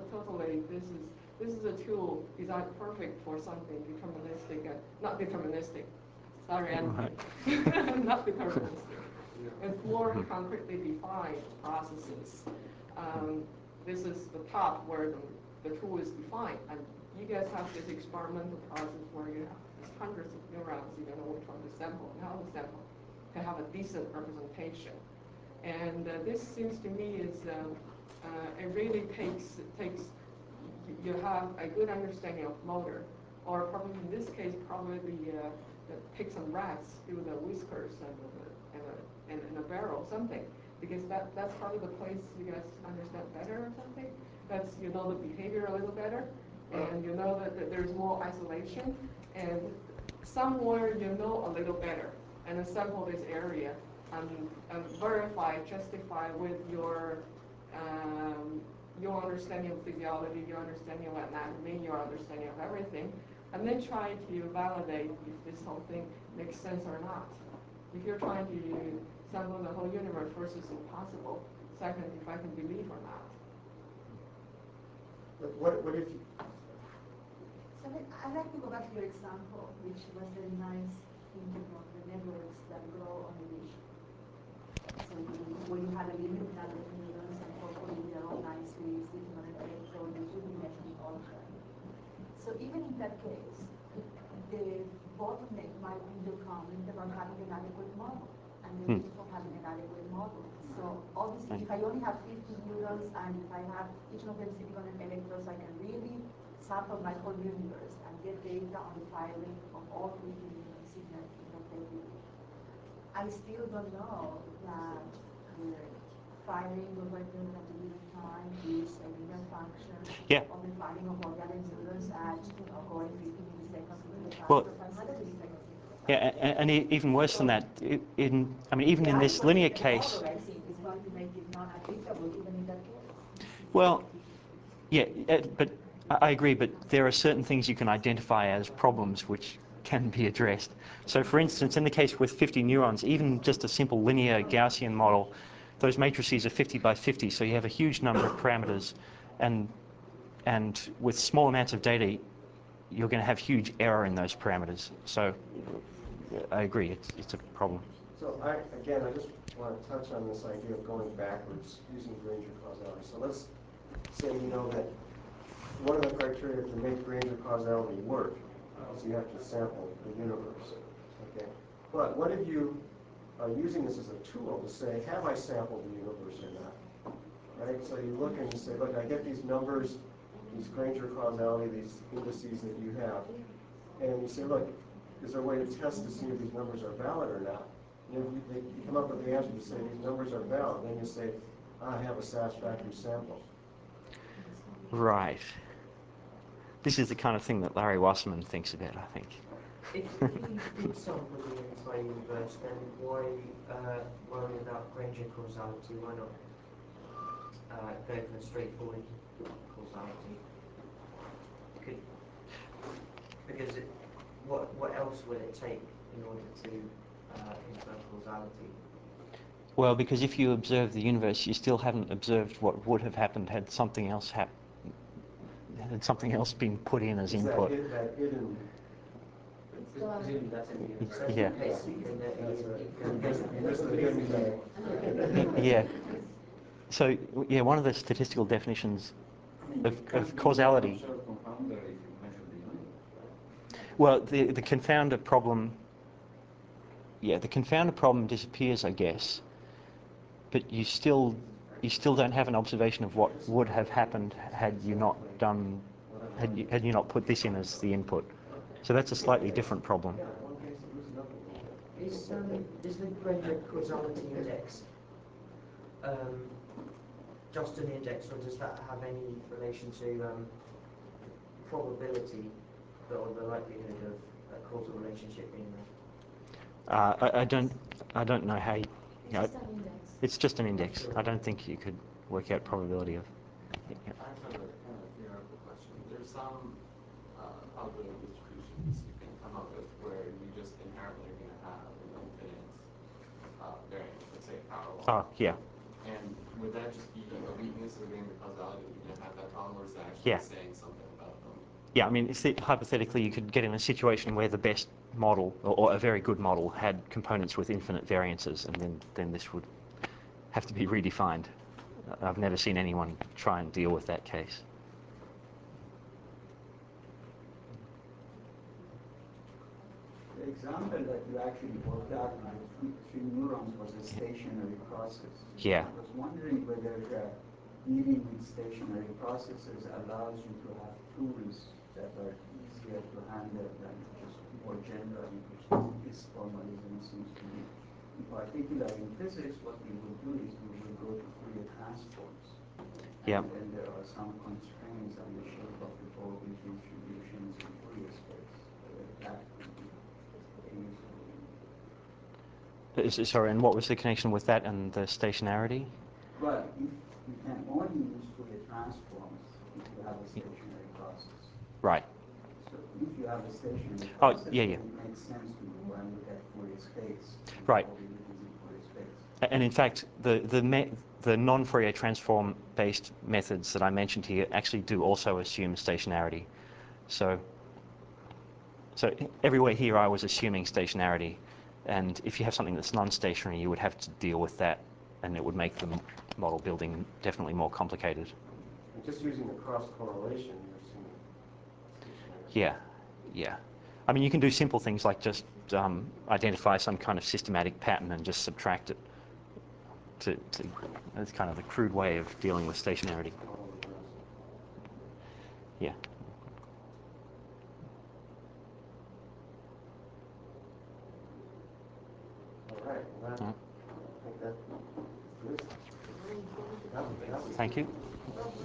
a tool designed perfect for something deterministic, not deterministic. Sorry, not deterministic. It's more concretely defined processes. This is the top where the tool is defined, and you guys have this experimental process where you have these hundreds of neurons. You don't know which one to sample and how to sample to have a decent representation. And this seems to me is it really takes you have a good understanding of motor, or probably in this case probably take some rats through the whiskers and a barrel, something, because that's probably the place you guys understand better or something. That's the behavior a little better, and you know that there's more isolation, and somewhere a little better, and sample this area and verify, justify with your understanding of physiology, your understanding of anatomy, your understanding of everything, and then try to validate if this whole thing makes sense or not. If you're trying to sample the whole universe, first it's impossible. Second, if I can believe or not. But what if you... So I'd like to go back to your example, which was very nice, thinking of the networks that grow on a dish. So when you have a limited number of neurons and hopefully they're all nicely sitting on an electrode, you should be measuring all of them. So even in that case, the bottleneck might be your comment about having an adequate model, and the reason for having an adequate model. So obviously, if I only have 50 neurons and if I have each of them sitting on an electrode, so I can really sample my whole universe and get data on the firing of all 50 neurons significantly. I still don't know that the firing of a neuron at a given time is a linear function of the firing of all the other neurons at going 50 milliseconds with the factor of 5 milliseconds. Yeah, and even worse than that, even in this linear case. The model, I think, is going to make it not applicable even in that case. Well, yeah, but I agree, but there are certain things you can identify as problems which can be addressed. So for instance, in the case with 50 neurons, even just a simple linear Gaussian model, those matrices are 50 by 50, so you have a huge number of parameters, and with small amounts of data, you're going to have huge error in those parameters. So I agree, it's a problem. So I just want to touch on this idea of going backwards using Granger causality. So let's say that one of the criteria to make Granger causality work is you have to sample the universe. Okay, but what if you are using this as a tool to say, have I sampled the universe or not? Right. So you look and you say, look, I get these numbers, these Granger causality, these indices that you have, and you say, look, is there a way to test to see if these numbers are valid or not? And if you come up with the answer to say these numbers are valid, then you say, I have a satisfactory sample. Right. This is the kind of thing that Larry Wasserman thinks about, I think. If you did sample the entire universe, then why worry about Granger causality? Why not go for straightforward causality? Because what else will it take in order to infer causality? Well, because if you observe the universe, you still haven't observed what would have happened had something else had something else been put in as input. That hidden. Yeah. That's Yeah. So, yeah, one of the statistical definitions of causality. Well, the confounder problem. Yeah, the confounder problem disappears, I guess. But you still don't have an observation of what would have happened had you not done, had you not put this in as the input. So that's a slightly different problem. Is the Granger causality index just an index, or does that have any relation to probability or the likelihood of a causal relationship being there? I don't know how. It's just an index. It's just an index. I don't think you could work out probability of. I have a kind of theoretical question. There's some probability distributions you can come up with where you just inherently are going to have an infinite variance, let's say power law. Oh, yeah. And would that just be a weakness of the game of causality that you're going to have that problem, or is that actually saying something about them? Yeah, I mean, hypothetically, you could get in a situation where the best model, or a very good model, had components with infinite variances, and then this would have to be redefined. I've never seen anyone try and deal with that case. The example that you actually worked out with three neurons was a stationary process. Yeah. I was wondering whether dealing with stationary processes allows you to have tools that are easier to handle than just more generally, which this formalism seems to be. In particular, in physics, what we will do is we will go to Fourier transforms. Yeah. And then there are some constraints on the shape of the Bobby distributions in Fourier space. That could be useful. Sorry, and what was the connection with that and the stationarity? Well, if you can only use Fourier transforms if you have a stationary process. Right. So if you have a stationary process, yeah. it makes sense to go and look at Fourier space. Right. Fourier space. And in fact, the non-Fourier transform-based methods that I mentioned here actually do also assume stationarity. So everywhere here I was assuming stationarity, and if you have something that's non-stationary, you would have to deal with that, and it would make the model building definitely more complicated. And just using the cross correlation, you're assuming stationarity. Yeah. I mean, you can do simple things like just identify some kind of systematic pattern and just subtract it. That's kind of the crude way of dealing with stationarity. Yeah. All right. Well, I think that's good. Thank you.